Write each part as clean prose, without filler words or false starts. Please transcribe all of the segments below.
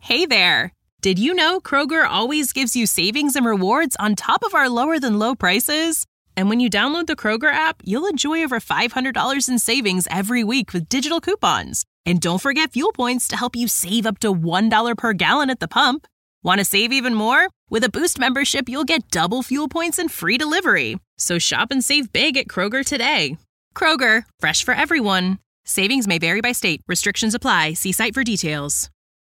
Hey there! Did you know Kroger always gives you savings and rewards on top of our lower-than-low prices? And when you download the Kroger app, you'll enjoy over $500 in savings every week with digital coupons. And don't forget fuel points to help you save up to $1 per gallon at the pump. Want to save even more? With a Boost membership, you'll get double fuel points and free delivery. So shop and save big at Kroger today. Kroger, fresh for everyone. Savings may vary by state. Restrictions apply. See site for details.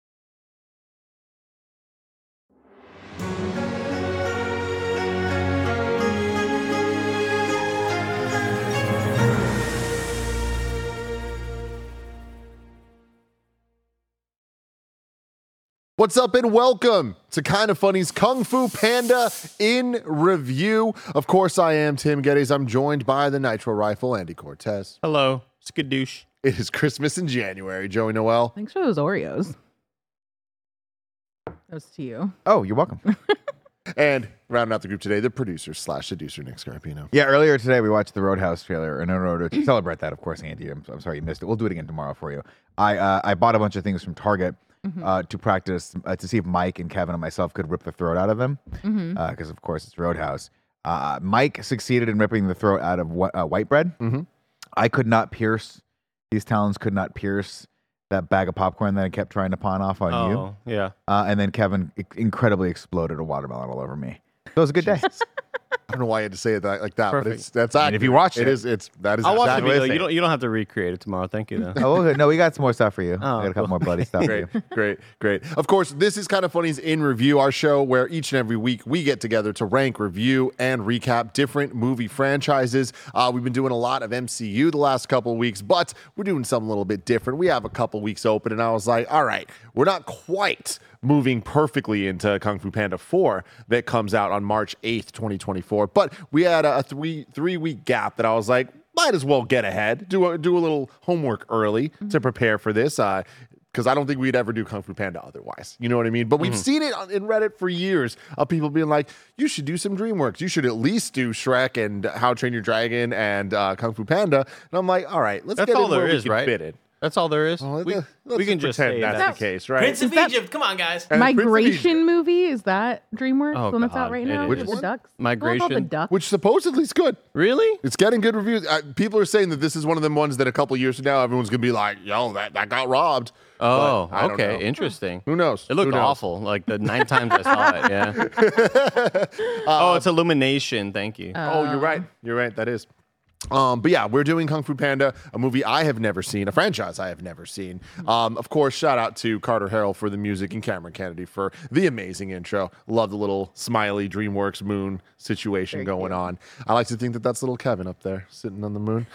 What's up and welcome to Kinda Funny's Kung Fu Panda in review. Of course, I am Tim Geddes. I'm joined by the Nitro Rifle, Andy Cortez. Hello, skadoosh. It is Christmas in January. Joey Noel. Thanks for those Oreos. That was to you. Oh, you're welcome. And rounding out the group today, the producer slash seducer, Nick Scarpino. Yeah, earlier today we watched the Roadhouse trailer, and in order to celebrate that, of course, Andy, I'm sorry you missed it. We'll do it again tomorrow for you. I bought a bunch of things from Target to practice, to see if Mike and Kevin and myself could rip the throat out of them, because of course it's Roadhouse. Mike succeeded in ripping the throat out of white bread. I could not pierce, these talons could not pierce that bag of popcorn that I kept trying to pawn off on you. Oh, yeah. And then Kevin incredibly exploded a watermelon all over me. It was a good day. I don't know why you had to say it like that, Perfect. but that's accurate. if you watch it, that is I'll watch the exactly video. You don't have to recreate it tomorrow. Thank you, though. Oh, no, we got some more stuff for you. Oh, We got a couple more bloody stuff for you. Great. Of course, this is Kinda Funny's In Review, our show where each and every week we get together to rank, review, and recap different movie franchises. We've been doing a lot of MCU the last couple of weeks, but we're doing something a little bit different. We have a couple weeks open, and I was like, all right, we're not quite moving perfectly into Kung Fu Panda 4 that comes out on March 8th, 2024. But we had a three-week gap that I was like, might as well get ahead, do a little homework early to prepare for this, because I don't think we'd ever do Kung Fu Panda otherwise. You know what I mean? But we've seen it in Reddit for years of people being like, you should do some DreamWorks. You should at least do Shrek and How to Train Your Dragon and Kung Fu Panda. And I'm like, all right, let's That's get all in where there we is, can right? fit it. That's all there is. Well, we let's can just pretend say that's that. the case, right? Prince of Egypt. Come on, guys. And Prince of Migration Egypt, movie, is that DreamWorks? Oh, the one that's out God, right it now? is. Which With one? the ducks? Migration? All about the ducks. which supposedly is good. Really? It's getting good reviews. People are saying that this is one of them ones that a couple years from now, everyone's going to be like, yo, that got robbed. Oh, But I don't okay. know. Interesting. Who knows? It looked Who knows? awful. Like the 9 times I saw it. Yeah. It's Illumination. Thank you. Oh, you're right. You're right. That is. But yeah, we're doing Kung Fu Panda, a movie I have never seen, a franchise I have never seen. Of course, shout out to Carter Harrell for the music and Cameron Kennedy for the amazing intro. Love the little smiley DreamWorks moon situation going on. I like to think that that's little Kevin up there sitting on the moon.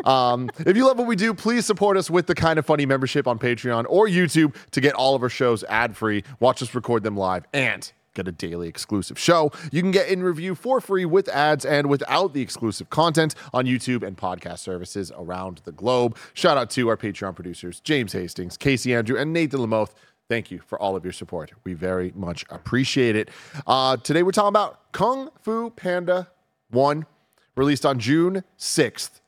If you love what we do, please support us with the Kinda Funny membership on Patreon or YouTube to get all of our shows ad-free. Watch us record them live and get a daily exclusive show. You can get In Review for free with ads and without the exclusive content on YouTube and podcast services around the globe. Shout out to our Patreon producers, James Hastings, Casey Andrew, and Nathan Lamoth. Thank you for all of your support. We very much appreciate it. Today we're talking about Kung Fu Panda 1, released on June 6th,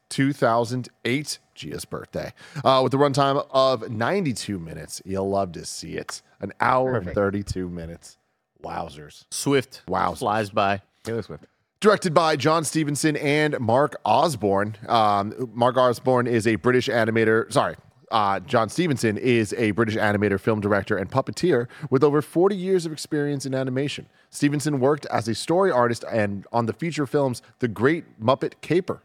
2008. Gia's birthday. With a runtime of 92 minutes. You'll love to see it. An hour and 32 minutes. Wowzers. Swift. Wowzers. Flies by. Taylor Swift. Directed by John Stevenson and Mark Osborne. Mark Osborne is a British animator. John Stevenson is a British animator, film director, and puppeteer with over 40 years of experience in animation. Stevenson worked as a story artist and on the feature films The Great Muppet Caper,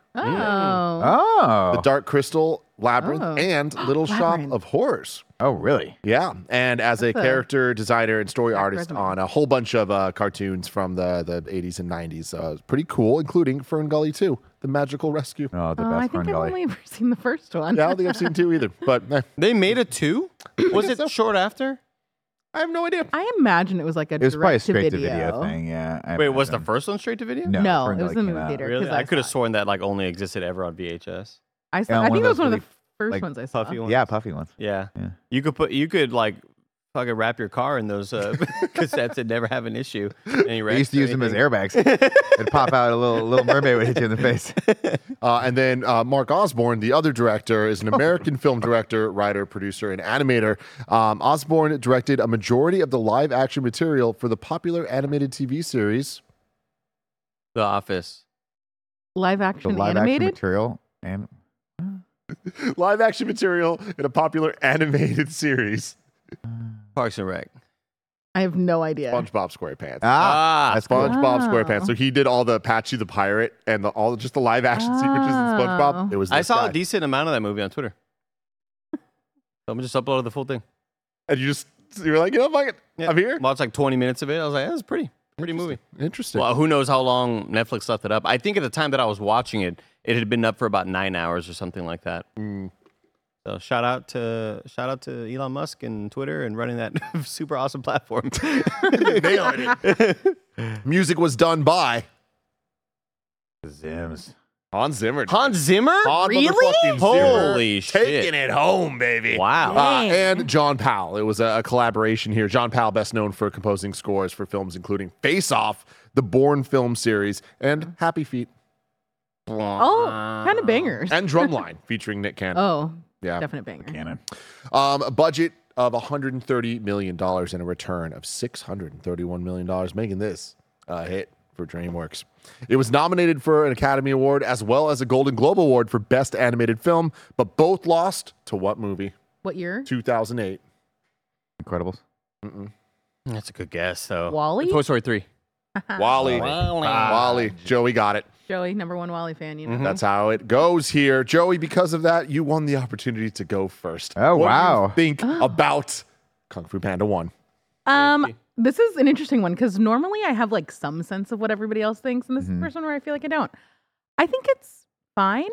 The Dark Crystal Labyrinth, and Little Shop of Horrors. Oh, really? Yeah, and as a character designer and story artist on a whole bunch of cartoons from the 80s and 90s. Pretty cool, including Fern Gully 2, The Magical Rescue. Oh, the I best think Fern I've Gully. only ever seen the first one. Yeah, I don't think I've seen 2 either, but They made a 2? Was guess it so. short after? I have no idea. I imagine it was like a It was probably a direct-to-video. straight-to-video thing, yeah. I Wait, was the imagine. first one straight to video? No, Fern it was Gully in the came movie out. theater. Really? 'cause I could have saw it. sworn that like only existed ever on VHS. I Yeah, think one it of was those one of really, the first like, ones I saw. Puffy ones? Yeah, puffy ones. Yeah. Yeah. You could like fucking wrap your car in those cassettes and never have an issue. Any I used to use them as airbags. It'd pop out, a little mermaid would hit you in the face. And then Mark Osborne, the other director, is an American film director, writer, producer, and animator. Osborne directed a majority of the live-action material for the popular animated TV series The Office. Live The action live action animated? material and live-action material in a popular animated series. Parks and Rec. I have no idea. SpongeBob SquarePants. that's cool. SpongeBob Oh. SquarePants. So he did all the Patchy the Pirate and all just the live-action sequences in SpongeBob. It was I this saw guy. a decent amount of that movie on Twitter. So I'm just uploaded the full thing. And you were like, fuck it. Yeah. I'm here. Watched like 20 minutes of it. I was like, that's pretty movie. Interesting. Well, who knows how long Netflix left it up? I think at the time that I was watching it, it had been up for about 9 hours or something like that. So shout out to Elon Musk and Twitter and running that super awesome platform. Nailed it. Music was done by Zims. Hans Zimmer. Hans Zimmer? Hans Really? motherfucking Zimmer. Holy Taking shit. it home, baby. Wow. Dang. And John Powell. It was a collaboration here. John Powell, best known for composing scores for films including Face Off, the Bourne film series, and Happy Feet, Oh, kind of bangers. and Drumline featuring Nick Cannon. Oh, Yeah. definite banger. Canon. A budget of $130 million and a return of $631 million, making this a hit for DreamWorks. It was nominated for an Academy Award as well as a Golden Globe Award for Best Animated Film, but both lost to what movie? What year? 2008. Incredibles. That's a good guess, though. Wall-E? Toy Story 3. Wall-E. Wall-E. Joey got it. Joey, number one Wally fan. You know. That's how it goes here. Joey, because of that, you won the opportunity to go first. Oh, What wow. do you think about Kung Fu Panda 1? This is an interesting one because normally I have like some sense of what everybody else thinks, and this is the first one where I feel like I don't. I think it's fine.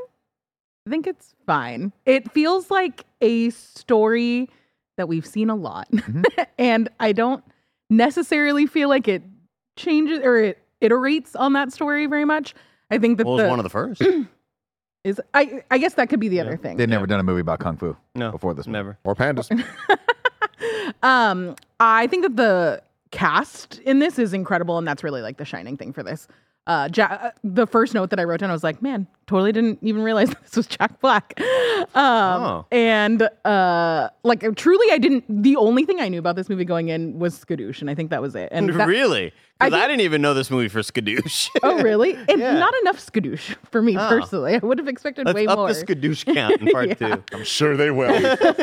It feels like a story that we've seen a lot, and I don't necessarily feel like it changes or it iterates on that story very much. I think that Well, it was one of the first. is I guess that could be the other thing. They'd never done a movie about Kung Fu No, before this. never. Or Pandas? I think that the cast in this is incredible, and that's really like the shining thing for this. The first note that I wrote down, I was like, man, totally didn't even realize this was Jack Black. And like truly, I didn't. The only thing I knew about this movie going in was Skadoosh, and I think that was it. And that, Really? I Because I, think- didn't even know this movie for Skadoosh. oh, really? And Yeah. not enough Skadoosh for me personally. I would have expected Let's way up more. the Skadoosh count in part Yeah. 2. I'm sure they will.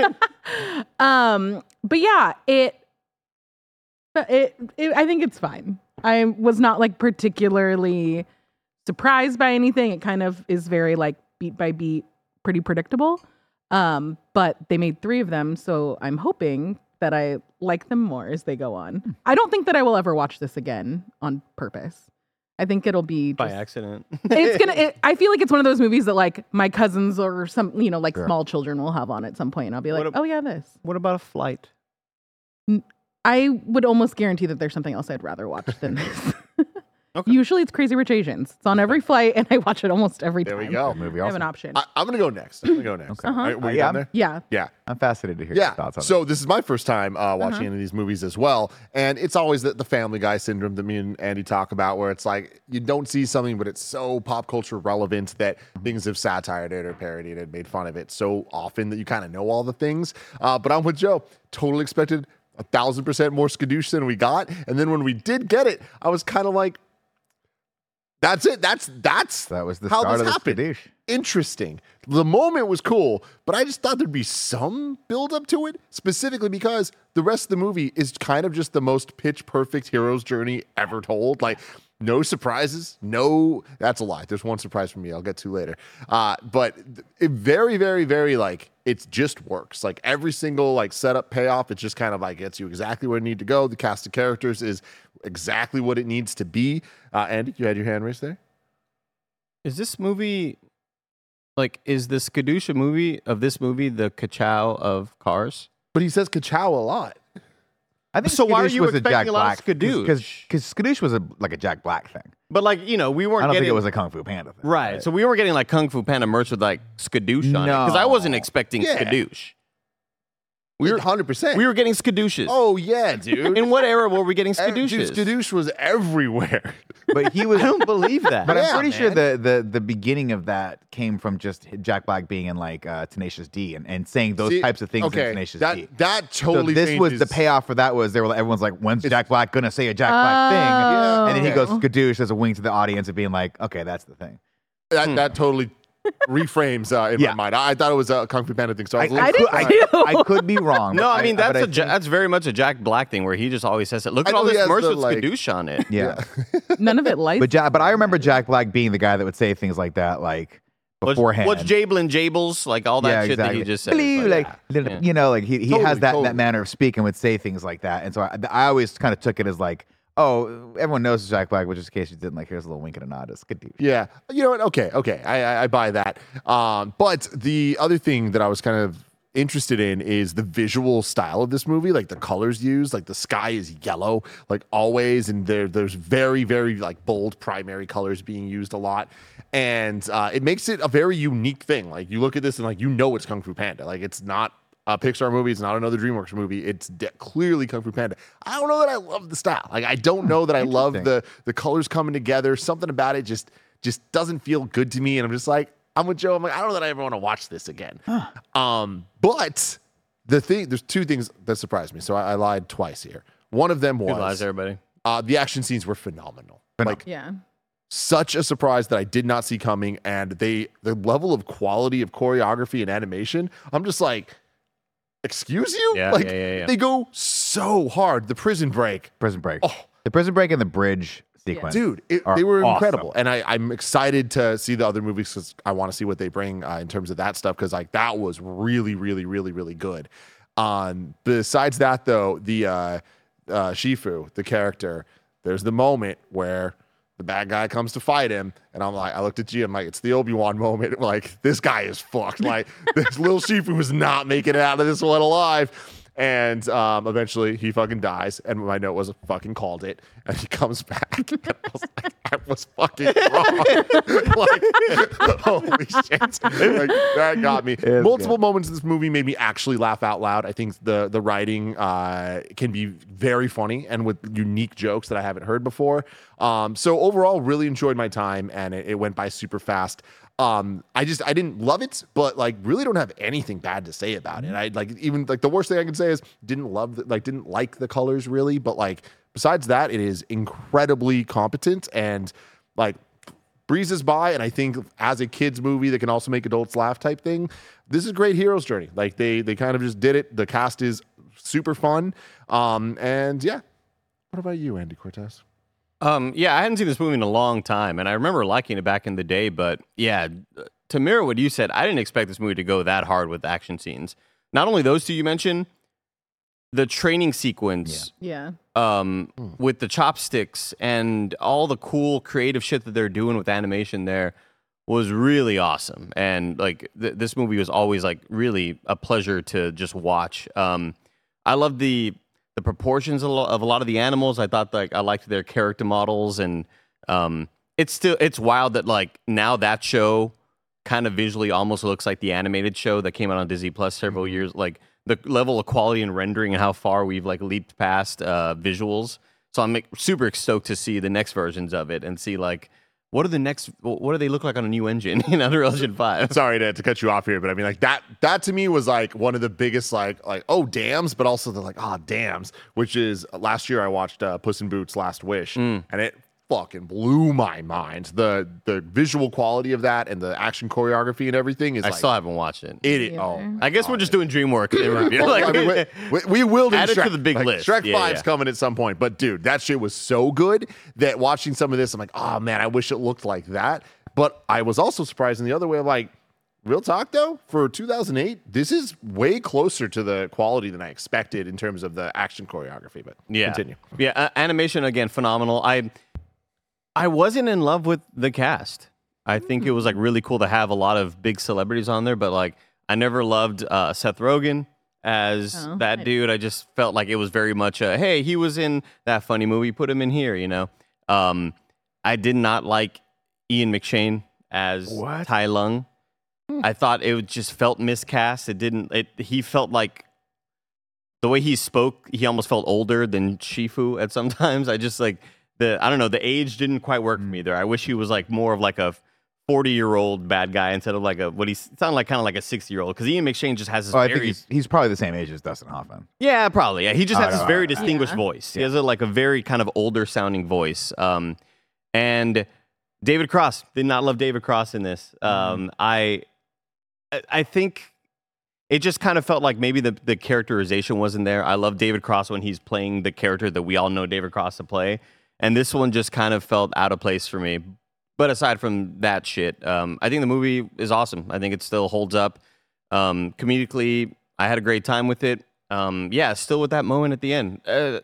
But yeah, it I think it's fine. I was not like particularly surprised by anything. It kind of is very like beat by beat, pretty predictable. But they made 3 of them, so I'm hoping that I like them more as they go on. I don't think that I will ever watch this again on purpose. I think it'll be By just- accident. I feel like it's one of those movies that like my cousins or some, like small children will have on at some point. And I'll be like, What oh yeah, this. What about a flight? I would almost guarantee that there's something else I'd rather watch than this. Okay. Usually it's Crazy Rich Asians. It's on every flight, and I watch it almost every There time. we go. Movie I have also. an option. I'm going to go next. All right, were you Yeah. done there? Yeah. Yeah. I'm fascinated to hear your thoughts on So this is my first time watching any of these movies as well, and it's always the Family Guy syndrome that me and Andy talk about, where it's like you don't see something, but it's so pop culture relevant that things have satired it or parodied it, made fun of it so often that you kind of know all the things. But I'm with Joe. Totally expected 1,000% more Skadoosh than we got, and then when we did get it, I was kind of like, "That's it. That's That was the how start this of the happened." Skadoosh. Interesting. The moment was cool, but I just thought there'd be some build up to it, specifically because the rest of the movie is kind of just the most pitch perfect hero's journey ever told. Like, no surprises. No, that's a lie. There's one surprise for me I'll get to later. But it very, very, very like it just works. Like every single like setup payoff, it just kind of like gets you exactly where you need to go. The cast of characters is exactly what it needs to be. Andy, you had your hand raised there? Is this movie is the Skadoosh movie of this movie the Kachow of Cars? But he says ka-chow a lot. I think So why are Skadoosh you was a expecting Jack a lot of Black Skadoosh? Because Skadoosh was like a Jack Black thing. But we weren't I don't getting think it was a Kung Fu Panda thing. right. So we weren't getting like Kung Fu Panda merch with like Skadoosh on it because I wasn't expecting Yeah. Skadoosh. We were 100%. We were getting skadooshes. Oh yeah, dude. In what era were we getting Dude, skadooshes? skadoosh was everywhere. But he was. I don't believe that. But Yeah, I'm pretty sure man. the beginning of that came from just Jack Black being in like Tenacious D and saying those See, types of things okay, in Tenacious that, D. That So totally this was the changes- payoff for that was everyone's like, when's Jack Black gonna say a Jack Black thing? Oh. And then he okay. goes skadoosh as a wink to the audience of being like, okay, that's the thing. That totally reframes in Yeah. my mind. I thought it was a Kung Fu Panda thing. So I was a little I did surprised. too. I could be wrong. No, but I mean but that's think- that's very much a Jack Black thing where he just always says it. Look I at all know he this has merch the, with like- skadoosh on it. yeah. None of it lights. But I remember Jack Black being the guy that would say things like that, like beforehand. What's Jablin Jables? Like all that Yeah, shit exactly. that he just said. Like, Yeah. you know, like he Totally, has that totally. manner of speaking, would say things like that, and so I always kind of took it as like, oh, everyone knows it's Jack Black, which is in case you didn't, like, here's a little wink and a nod. It's good dude. Yeah, you know what? Okay, I buy that. But the other thing that I was kind of interested in is the visual style of this movie, like the colors used. Like the sky is yellow, like always, and there's very very like bold primary colors being used a lot, and it makes it a very unique thing. Like you look at this and like it's Kung Fu Panda. Like it's not a Pixar movie. It's not another DreamWorks movie. It's clearly Kung Fu Panda. I don't know that I love the style. Like I don't know that I love the colors coming together. Something about it just doesn't feel good to me. And I'm just like, I'm with Joe. I'm like, I don't know that I ever want to watch this again. But there's two things that surprised me. So I lied twice here. One of them Good lies, was everybody. the action scenes were phenomenal. Like yeah. such a surprise that I did not see coming. And the level of quality of choreography and animation, I'm just like, excuse you? Yeah, like yeah. they go so hard. The prison break. Prison Break. Oh. The Prison Break and the bridge sequence. Dude, are they were awesome. incredible. And I'm excited to see the other movies because I want to see what they bring in terms of that stuff because like that was really, really, really, really good. Besides that, though, the Shifu, the character, there's the moment where the bad guy comes to fight him, and I'm like, I looked at you, I'm like, it's the Obi-Wan moment. Like, this guy is fucked. Like, this little Shifu is not making it out of this one alive. And eventually he fucking dies. And my note was fucking called it. And he comes back. And I was fucking wrong. Like, holy shit. Like, that got me. Multiple moments in this movie made me actually laugh out loud. I think the writing can be very funny and with unique jokes that I haven't heard before. So overall, really enjoyed my time and it went by super fast. I didn't love it, but like really don't have anything bad to say about it. I like even like the worst thing I can say is didn't like the colors really, but like besides that, it is incredibly competent and like breezes by. And I think as a kids movie that can also make adults laugh type thing, this is a great hero's journey. Like they kind of just did it. The cast is super fun. And yeah. What about you, Andy Cortez? Yeah, I hadn't seen this movie in a long time, and I remember liking it back in the day. But yeah, to mirror what you said, I didn't expect this movie to go that hard with action scenes. Not only those two you mentioned, the training sequence, Yeah. with the chopsticks and all the cool creative shit that they're doing with animation there was really awesome. And like this movie was always like really a pleasure to just watch. I love the proportions of a lot of the animals. I thought like I liked their character models, and it's wild that like now that show kind of visually almost looks like the animated show that came out on Disney Plus several years. Like the level of quality and rendering and how far we've like leaped past visuals. So I'm like, super stoked to see the next versions of it and see like what do they look like on a new engine in Unreal Engine 5? Sorry to cut you off here, but I mean, like that to me was like one of the biggest, like oh dams, but also the like dams, which is last year I watched Puss in Boots: Last Wish, and it fucking blew my mind. The visual quality of that and the action choreography and everything is. I like, still haven't watched it. I I guess we're just doing DreamWorks in review. Well, I mean, we will do add it to Shrek. the big Like, list. Shrek Yeah, 5's yeah. coming at some point, but dude, that shit was so good that watching some of this, I'm like, oh man, I wish it looked like that. But I was also surprised in the other way. I'm like, real talk though, for 2008, this is way closer to the quality than I expected in terms of the action choreography. But continue. Yeah, animation again, phenomenal. I wasn't in love with the cast. I think it was like really cool to have a lot of big celebrities on there, but like I never loved Seth Rogen as that dude. I just felt like it was very much hey, he was in that funny movie, put him in here, you know. I did not like Ian McShane as Tai Lung. I thought it just felt miscast. He felt like the way he spoke, he almost felt older than Shifu at sometimes. I just like I don't know, the age didn't quite work for me there. I wish he was like more of like a 40-year-old bad guy instead of like what he sounded like, kind of like a 60-year-old. Because Ian McShane just has this I think he's probably the same age as Dustin Hoffman. Yeah, probably. Yeah, he just has this very Yeah. distinguished voice. He has like a very kind of older sounding voice. And David Cross, did not love David Cross in this. I think it just kind of felt like maybe the characterization wasn't there. I love David Cross when he's playing the character that we all know David Cross to play. And this one just kind of felt out of place for me. But aside from that shit, I think the movie is awesome. I think it still holds up. Comedically, I had a great time with it. Still with that moment at the end.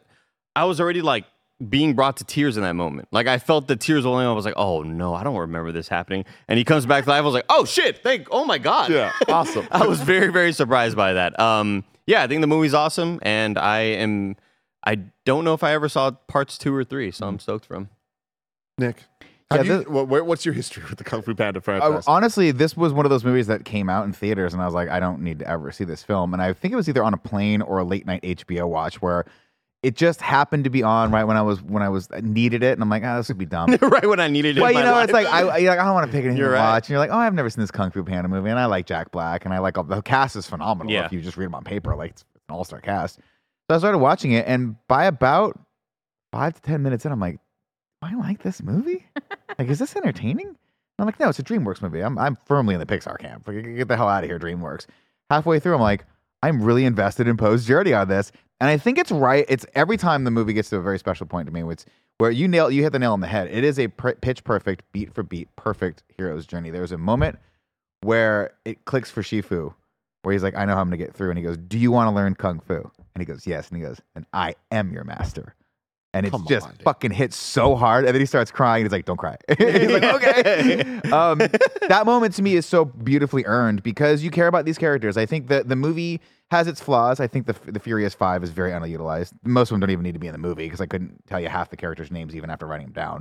I was already like being brought to tears in that moment. Like I felt the tears rolling. I was like, oh no, I don't remember this happening. And he comes back to life. I was like, oh shit, oh my God. Yeah, awesome. I was very, very surprised by that. I think the movie's awesome. And I don't know if I ever saw parts 2 or 3, so I'm stoked for them. Nick, what's your history with the Kung Fu Panda franchise? Honestly, this was one of those movies that came out in theaters, and I was like, I don't need to ever see this film. And I think it was either on a plane or a late night HBO watch where it just happened to be on right when I was needed it, and I'm like, this would be dumb. Right when I needed it. Well, in my life. it's like I don't want to pick anything You're to right. watch. And you're like, I've never seen this Kung Fu Panda movie, and I like Jack Black, and I like the cast is phenomenal. Yeah. If you just read them on paper, like it's an all-star cast. So I started watching it, and by about 5 to 10 minutes in, I'm like, do I like this movie? Like, is this entertaining? And I'm like, no, it's a DreamWorks movie. I'm firmly in the Pixar camp. Like, get the hell out of here, DreamWorks. Halfway through, I'm like, I'm really invested in Poe's journey on this. And I think it's right. It's every time the movie gets to a very special point to me, where you hit the nail on the head. It is a pitch perfect, beat for beat, perfect hero's journey. There's a moment where it clicks for Shifu, where he's like, I know how I'm going to get through. And he goes, do you want to learn Kung Fu? And he goes, yes. And he goes, and I am your master. And it's just fucking hits so hard. And then he starts crying. He's like, don't cry. He's like, okay. That moment to me is so beautifully earned because you care about these characters. I think that the movie has its flaws. I think the Furious 5 is very underutilized. Most of them don't even need to be in the movie because I couldn't tell you half the characters' names even after writing them down.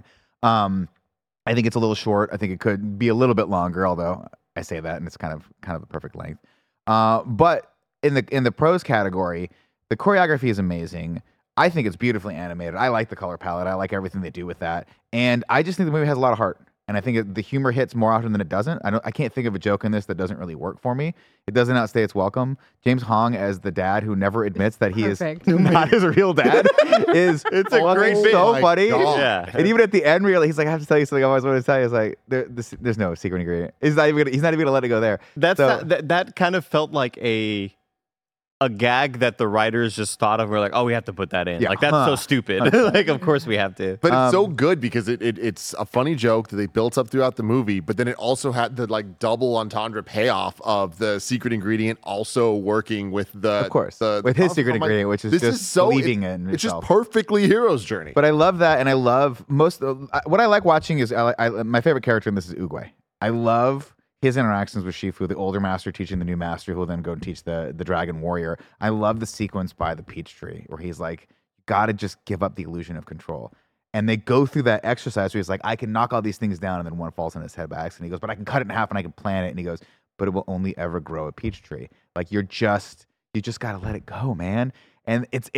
I think it's a little short. I think it could be a little bit longer, although I say that and it's kind of the perfect length. But in the pros category, the choreography is amazing. I think it's beautifully animated. I like the color palette. I like everything they do with that. And I just think the movie has a lot of heart. And I think the humor hits more often than it doesn't. I can't think of a joke in this that doesn't really work for me. It doesn't outstay its welcome. James Hong as the dad who never admits that he Perfect. is not his real dad is It's a great bit. so My funny. God. Yeah. And even at the end, he's like, I have to tell you something I always wanted to tell you. It's like, there's no secret ingredient. He's not even gonna let it go there. That kind of felt like a gag that the writers just thought of. We're like, oh, we have to put that in. Yeah. Like that's so stupid. Like, of course we have to. But it's so good because it's a funny joke that they built up throughout the movie, but then it also had the like double entendre payoff of the secret ingredient also working with with his secret ingredient, which is just believing in it's just yourself. perfectly hero's journey. But I love that, and I love what I like watching is my favorite character in this is Oogway. I love his interactions with Shifu, the older master teaching the new master, who will then go and teach the dragon warrior. I love the sequence by the peach tree where he's like, you gotta just give up the illusion of control. And they go through that exercise where he's like, I can knock all these things down, and then one falls on his head by accident. He goes, but I can cut it in half and I can plant it. And he goes, but it will only ever grow a peach tree. Like you just gotta let it go, man. And it's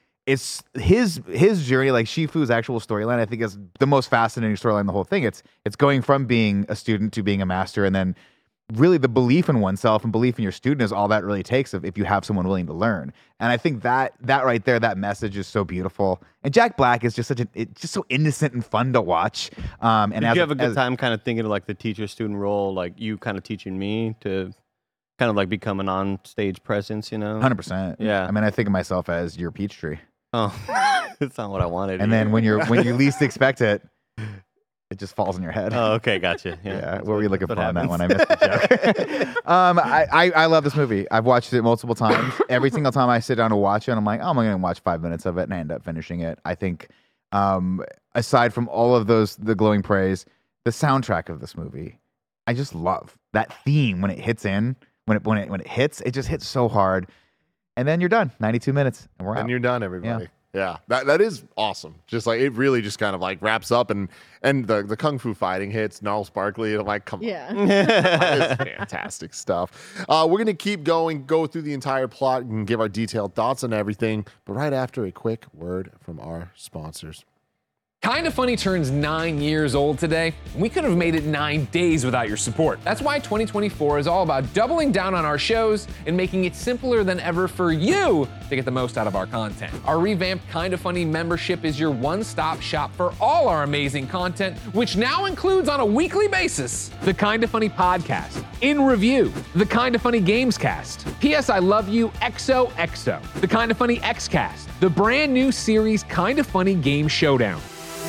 his journey, like Shifu's actual storyline, I think is the most fascinating storyline in the whole thing. It's going from being a student to being a master, and then really the belief in oneself and belief in your student is all that really takes if you have someone willing to learn. And I think that right there, that message is so beautiful. And Jack Black is just just so innocent and fun to watch. And Did you have a good time kind of thinking of like the teacher-student role, like you kind of teaching me to kind of like become an on-stage presence, you know? 100%. Yeah. I mean, I think of myself as your peach tree. Oh, that's not what I wanted. And then when you least expect it, it just falls on your head. Oh, okay, gotcha. Yeah, That's what were you looking for what on that happens. one? I missed the joke. I love this movie. I've watched it multiple times. Every single time I sit down to watch it, I'm like, oh, I'm going to watch 5 minutes of it, and I end up finishing it. I think, aside from all of the glowing praise, the soundtrack of this movie, I just love that theme when it hits in. When it hits, it just hits so hard. And then you're done. 92 minutes, and we're out. And you're done, everybody. Yeah, that is awesome. Just like it really just kind of like wraps up and the kung fu fighting hits Gnarls Barkley. And I'm like, come on. It's fantastic stuff. We're gonna keep going, go through the entire plot and give our detailed thoughts on everything, but right after a quick word from our sponsors. Kinda Funny turns 9 years old today. We could have made it 9 days without your support. That's why 2024 is all about doubling down on our shows and making it simpler than ever for you to get the most out of our content. Our revamped Kinda Funny membership is your one-stop shop for all our amazing content, which now includes on a weekly basis the Kinda Funny podcast, In Review, the Kinda Funny Games Cast, P.S. I Love You XOXO, the Kinda Funny X-Cast, the brand new series Kinda Funny Game Showdown.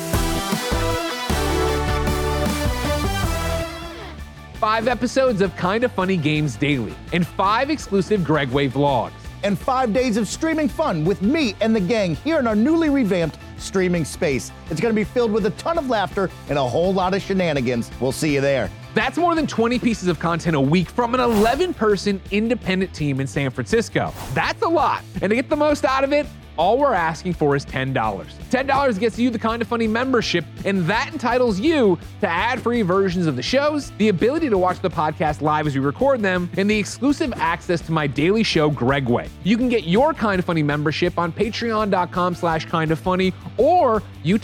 5 episodes of Kinda Funny Games Daily, and 5 exclusive Gregway vlogs. And 5 days of streaming fun with me and the gang here in our newly revamped streaming space. It's going to be filled with a ton of laughter and a whole lot of shenanigans. We'll see you there. That's more than 20 pieces of content a week from an 11-person independent team in San Francisco. That's a lot. And to get the most out of it, all we're asking for is $10. $10 gets you the Kinda Funny membership, and that entitles you to ad-free versions of the shows, the ability to watch the podcast live as we record them, and the exclusive access to my daily show, Gregway. You can get your Kinda Funny membership on patreon.com/kindafunny or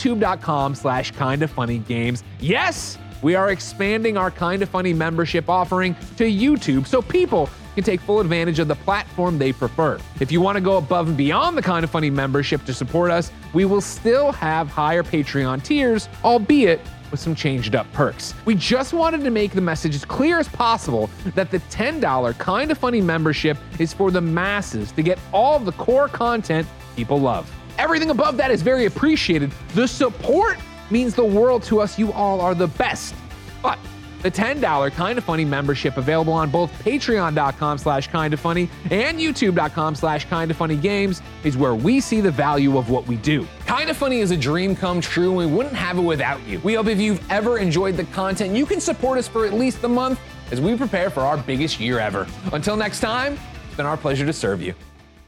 youtube.com/kindafunnygames. Yes, we are expanding our Kinda Funny membership offering to YouTube so people can take full advantage of the platform they prefer. If you want to go above and beyond the Kinda Funny membership to support us, we will still have higher Patreon tiers, albeit with some changed up perks. We just wanted to make the message as clear as possible that the $10 Kinda Funny membership is for the masses to get all of the core content people love. Everything above that is very appreciated. The support means the world to us. You all are the best. But the $10 Kinda Funny membership available on both patreon.com/kindafunny and youtube.com/kindafunnygames is where we see the value of what we do. Kinda Funny is a dream come true, and we wouldn't have it without you. We hope if you've ever enjoyed the content, you can support us for at least a month as we prepare for our biggest year ever. Until next time, it's been our pleasure to serve you.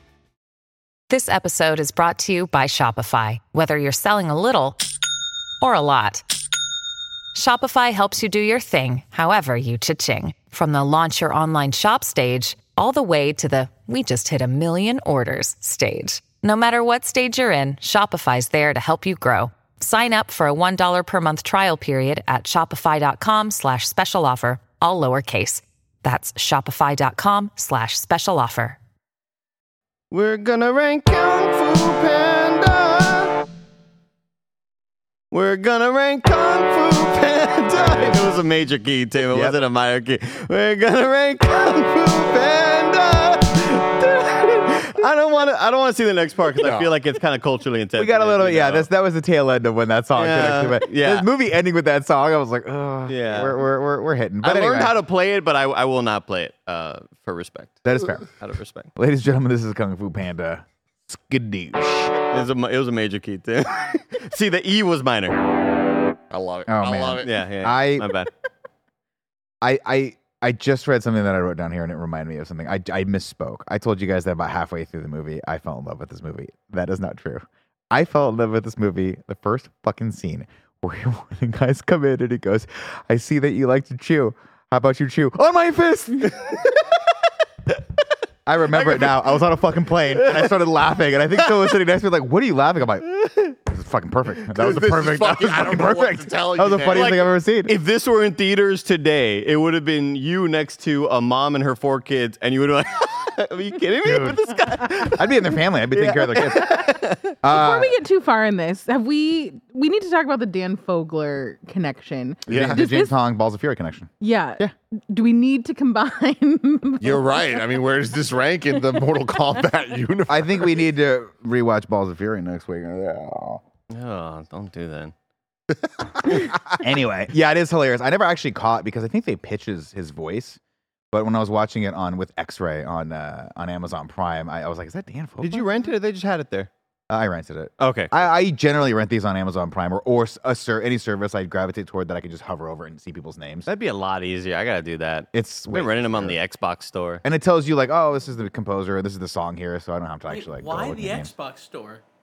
This episode is brought to you by Shopify. Whether you're selling a little or a lot, Shopify helps you do your thing, however you cha-ching. From the launch your online shop stage, all the way to the we just hit 1 million orders stage. No matter what stage you're in, Shopify's there to help you grow. Sign up for a $1 per month trial period at shopify.com/special offer, all lowercase. That's shopify.com/special offer. We're gonna rank Kung Fu Panda. We're gonna rank Kung Fu Panda. It was a major key, too. It wasn't a minor key. We're gonna rank Kung Fu Panda. I don't want to see the next part because I feel like it's kind of culturally intense. We got a little, that was the tail end of when that song connected. But yeah. This movie ending with that song, I was like, oh, yeah, we're hitting. But I anyway. learned how to play it, but I will not play it for respect. That is fair. Out of respect. Ladies and gentlemen, this is Kung Fu Panda. Skadoosh. It was a major key, too. See, the E was minor. I love it. Oh, I man. love it. Yeah. My bad. I just read something that I wrote down here and it reminded me of something. I misspoke. I told you guys that about halfway through the movie, I fell in love with this movie. That is not true. I fell in love with this movie, the first fucking scene where the guys come in and he goes, I see that you like to chew. How about you chew on my fist? I remember it now. I was on a fucking plane and I started laughing and I think someone was sitting next to me like, what are you laughing? I'm like, this is fucking perfect. That was the perfect. That was fucking perfect. That was the funniest thing I've ever seen. If this were in theaters today, it would have been you next to a mom and her 4 kids, and you would have been like, are you kidding me with this guy? I'd be in their family. I'd be taking care of their kids. Before we get too far in this, we need to talk about the Dan Fogler connection. Yeah. The James Hong Balls of Fury connection. Yeah. Do we need to combine? You're right. I mean, where does this rank in the Mortal Kombat universe? I think we need to rewatch Balls of Fury next week. Oh, don't do that. Anyway, yeah, it is hilarious. I never actually caught because I think they pitch his voice. But when I was watching it with X-Ray on Amazon Prime, I was like, is that Dan Fogler? Did you rent it or they just had it there? I rented it. Okay. I generally rent these on Amazon Prime or any service I gravitate toward that I can just hover over and see people's names. That'd be a lot easier. I got to do that. I've been renting them on the Xbox store. And it tells you like, oh, this is the composer, this is the song here, so I don't have to actually why go the Xbox store?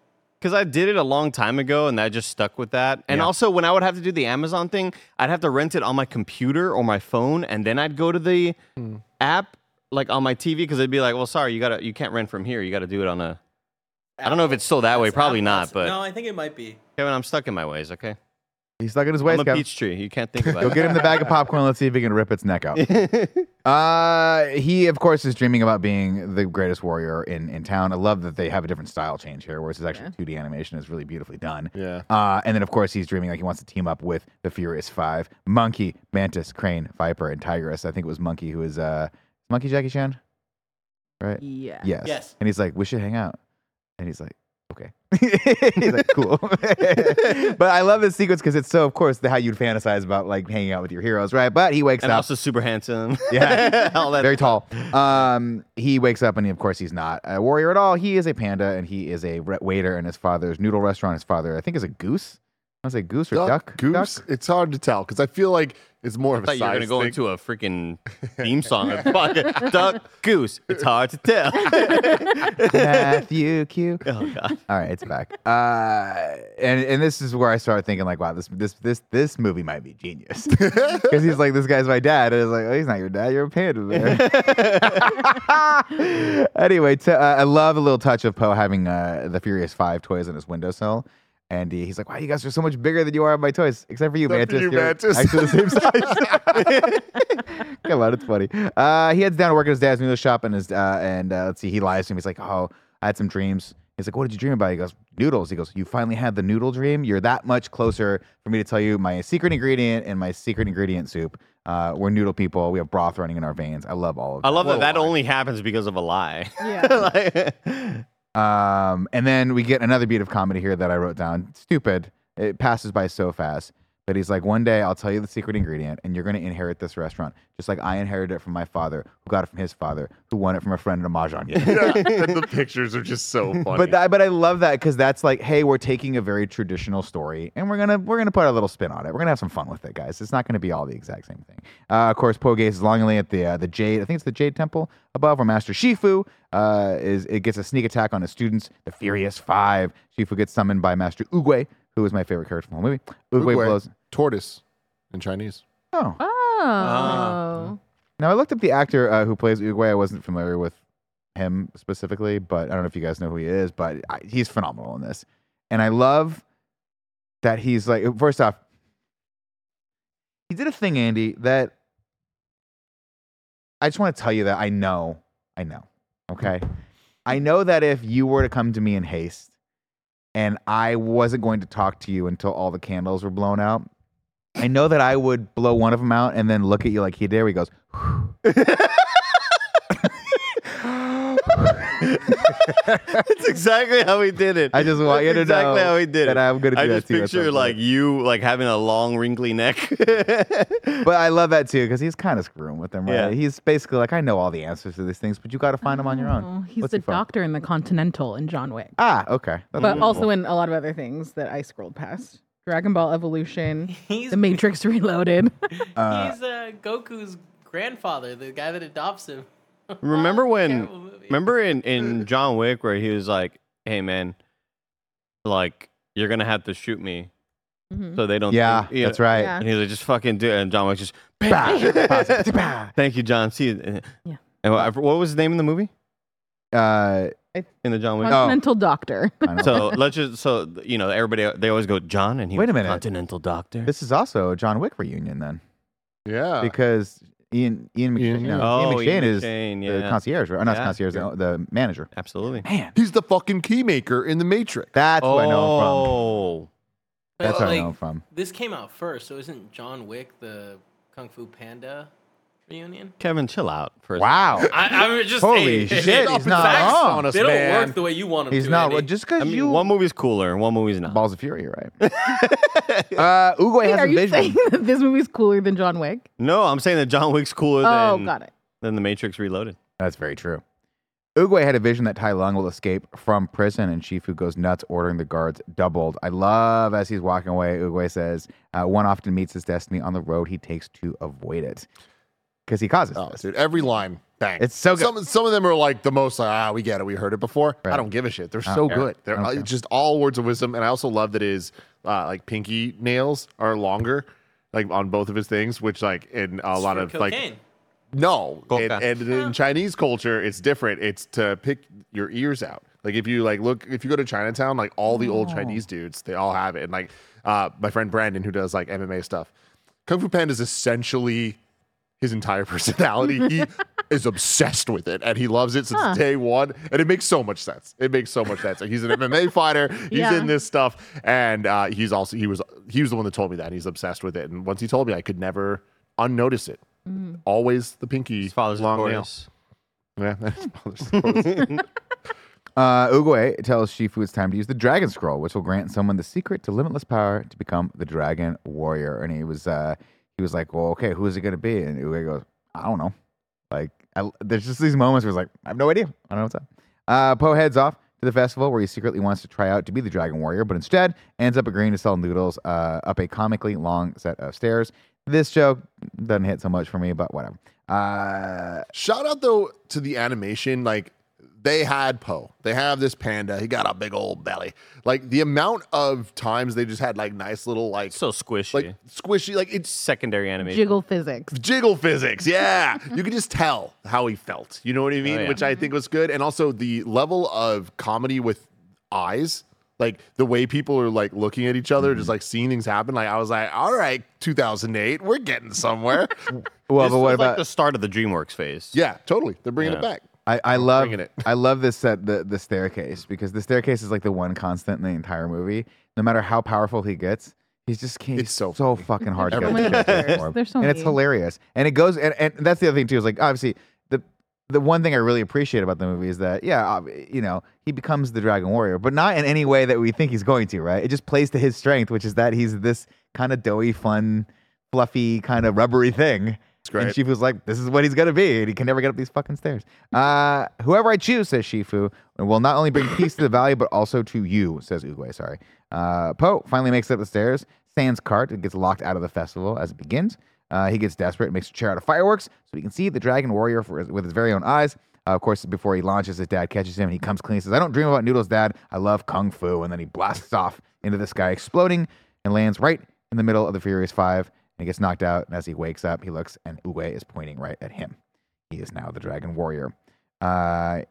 because I did it a long time ago, and I just stuck with that. And also, when I would have to do the Amazon thing, I'd have to rent it on my computer or my phone, and then I'd go to the app like on my TV because it'd be like, well, sorry, you can't rent from here. You got to do it on a. I don't know if it's still that way. Probably not, but no, I think it might be. Kevin, I'm stuck in my ways. Okay, He's stuck in his ways. I'm a peach tree. You can't think about Go it. get him the bag of popcorn. Let's see if he can rip its neck out. He, of course, is dreaming about being the greatest warrior in town. I love that they have a different style change here, whereas it's actually 2D animation is really beautifully done. Yeah. And then, of course, he's dreaming like he wants to team up with the Furious Five: Monkey, Mantis, Crane, Viper, and Tigress. I think it was Monkey who is Monkey Jackie Chan, right? Yeah. Yes. And he's like, we should hang out. And he's like, okay. He's like, cool. But I love this sequence because it's so, of course, how you'd fantasize about like hanging out with your heroes, right? But he wakes And up. also super handsome. Yeah. All that Very tall. He wakes up and of course he's not a warrior at all. He is a panda and he is a waiter in his father's noodle restaurant. His father, I think, is a goose. I was like goose or duck? Goose? Duck? It's hard to tell because I feel like it's more of a I thought you were size going to go thing. into a freaking theme song. Duck, goose. It's hard to tell. Matthew Q. Oh, God. All right, it's back. And this is where I started thinking like, wow, this movie might be genius because he's like, this guy's my dad, and it's like, oh, he's not your dad, you're a panda bear. Anyway, I love a little touch of Poe having the Furious Five toys on his windowsill. And he's like, wow, you guys are so much bigger than you are on my toys. Except for you, Except for Mantis. you, You're Mantis. actually the same size. Come on, it's funny. He heads down to work at his dad's noodle shop, and let's see, he lies to him. He's like, oh, I had some dreams. He's like, what did you dream about? He goes, noodles. He goes, you finally had the noodle dream? You're that much closer for me to tell you my secret ingredient and my secret ingredient soup. We're noodle people. We have broth running in our veins. I love all of that. I love that only happens because of a lie. Yeah. And then we get another beat of comedy here that I wrote down. Stupid. It passes by so fast. But he's like, one day I'll tell you the secret ingredient and you're going to inherit this restaurant. Just like I inherited it from my father, who got it from his father, who won it from a friend in a mahjong game. Yeah, and the pictures are just so funny. But I love that because that's like, hey, we're taking a very traditional story and we're gonna put a little spin on it. We're gonna have some fun with it, guys. It's not gonna be all the exact same thing. Of course, Poe gazes longingly at the Jade. I think it's the Jade Temple above, where Master Shifu gets a sneak attack on his students, the Furious Five. Shifu gets summoned by Master Oogway, who is my favorite character from the movie. Oogway blows. Tortoise in Chinese. Oh. Oh. Now, I looked up the actor who plays Oogway. I wasn't familiar with him specifically, but I don't know if you guys know who he is, but he's phenomenal in this. And I love that he's like, first off, he did a thing, Andy, that I just want to tell you that I know, okay? I know that if you were to come to me in haste and I wasn't going to talk to you until all the candles were blown out, I know that I would blow one of them out and then look at you like he did, where he goes, That's exactly how he did it. I just want you to exactly know how he did that it. I'm going to do I that just to you. at picture some like point. you like having a long wrinkly neck. But I love that too because he's kind of screwing with them, right? Yeah. He's basically like, I know all the answers to these things, but you got to find them on your Oh, own. he's What's the he from? doctor in the Continental in John Wick. Ah, okay. That's But cool. also in a lot of other things that I scrolled past. Dragon Ball Evolution, He's The Matrix Reloaded. he's Goku's grandfather, the guy that adopts him. Remember when? Terrible movie. Remember in John Wick where he was like, "Hey man, like you're gonna have to shoot me, so they don't." Yeah, think, that's right. Yeah. And he's like, "Just fucking do it." And John Wick just, Bah. "Thank you, John. See you." Yeah. And what was his name in the movie? In the John Wick. Continental Doctor. I know. So let's just everybody they always go John and he Wait a was minute. Continental Doctor. This is also a John Wick reunion then, Yeah. because Ian McShane, Ian- Ian Oh, McShane Ian is McShane, the yeah. concierge, right? Or not Yeah. concierge, the manager. Absolutely. Man, He's the fucking keymaker in The Matrix. that's what I know him from. Oh, But, That's what I like, know him from. This came out first, so isn't John Wick the Kung Fu Panda reunion? Kevin, chill out for a Wow. I'm just Holy shit, he's not facts, wrong. on us, They don't man. work the way you want them He's to. not. Andy. Just because I mean, you. one movie's cooler and one movie's not. Balls of Fury, right? Oogway Wait, has are a you vision. saying that this movie's cooler than John Wick? No, I'm saying that John Wick's cooler Oh, than got it. The Matrix Reloaded. That's very true. Oogway had a vision that Tai Lung will escape from prison, and Shifu goes nuts, ordering the guards doubled. I love as he's walking away, Oogway says, one often meets his destiny on the road he takes to avoid it. because he causes Oh, this. dude, every line, bang. It's so good. Some of them are like the most we get it, we heard it before. Right. I don't give a shit. They're I so don't care. good. They're I don't care. just all words of wisdom. And I also love that his like pinky nails are longer, like on both of his things, which like in a lot of cocaine. like no, Coca. and in Chinese culture, it's different. It's to pick your ears out. Like if you go to Chinatown, like all the old Chinese dudes, they all have it. And like my friend Brandon, who does like MMA stuff, Kung Fu Panda is essentially his entire personality. He is obsessed with it, and he loves it since day one. And it makes so much sense. It makes so much sense. Like he's an MMA fighter. He's in this stuff, and he was the one that told me that he's obsessed with it. And once he told me, I could never unnotice it. Always the pinky, His father's long nail. notorious. Yeah, that's his father's notorious. Oogway tells Shifu it's time to use the Dragon Scroll, which will grant someone the secret to limitless power to become the Dragon Warrior. And he was like, well, okay, who is it going to be? And Oogway goes, I don't know. Like, there's just these moments where he's like, I have no idea. I don't know what's up. Poe heads off to the festival where he secretly wants to try out to be the Dragon Warrior, but instead ends up agreeing to sell noodles up a comically long set of stairs. This joke doesn't hit so much for me, but whatever. Shout out though to the animation. Like they had Poe. They have this panda. He got a big old belly. Like the amount of times they just had like nice little like So squishy. like squishy. Like it's Secondary animation. Jiggle physics. jiggle physics. Yeah, you could just tell how he felt. You know what I mean? yeah. Which I think was good. And also the level of comedy with eyes. Like the way people are like looking at each other, just like seeing things happen. Like I was like, all right, 2008, we're getting somewhere. Well, This but what was about like the start of the DreamWorks phase. Yeah, totally. They're bringing it Yeah. back. I love bringing it. I love this set the staircase because the staircase is like the one constant in the entire movie. No matter how powerful he gets, he's just It's so fucking hard to So get many the staircase stairs. for. There's so and it's many. hilarious. And it goes and that's the other thing too is like obviously the one thing I really appreciate about the movie is that you know he becomes the Dragon Warrior, but not in any way that we think he's going to. Right? It just plays to his strength, which is that he's this kind of doughy, fun, fluffy, kind of rubbery thing. It's great. And Shifu's like, this is what he's going to be, and he can never get up these fucking stairs. Whoever I choose, says Shifu, will not only bring peace to the valley, but also to you, says Oogway, sorry. Poe finally makes it up the stairs, Sans cart, and gets locked out of the festival as it begins. He gets desperate and makes a chair out of fireworks so he can see the Dragon Warrior with his very own eyes. Of course, before he launches, his dad catches him, and he comes clean and says, I don't dream about noodles, Dad. I love Kung Fu. And then he blasts off into the sky, exploding, and lands right in the middle of the Furious Five. And he gets knocked out, and as he wakes up, he looks, and Oogway is pointing right at him. He is now the Dragon Warrior. This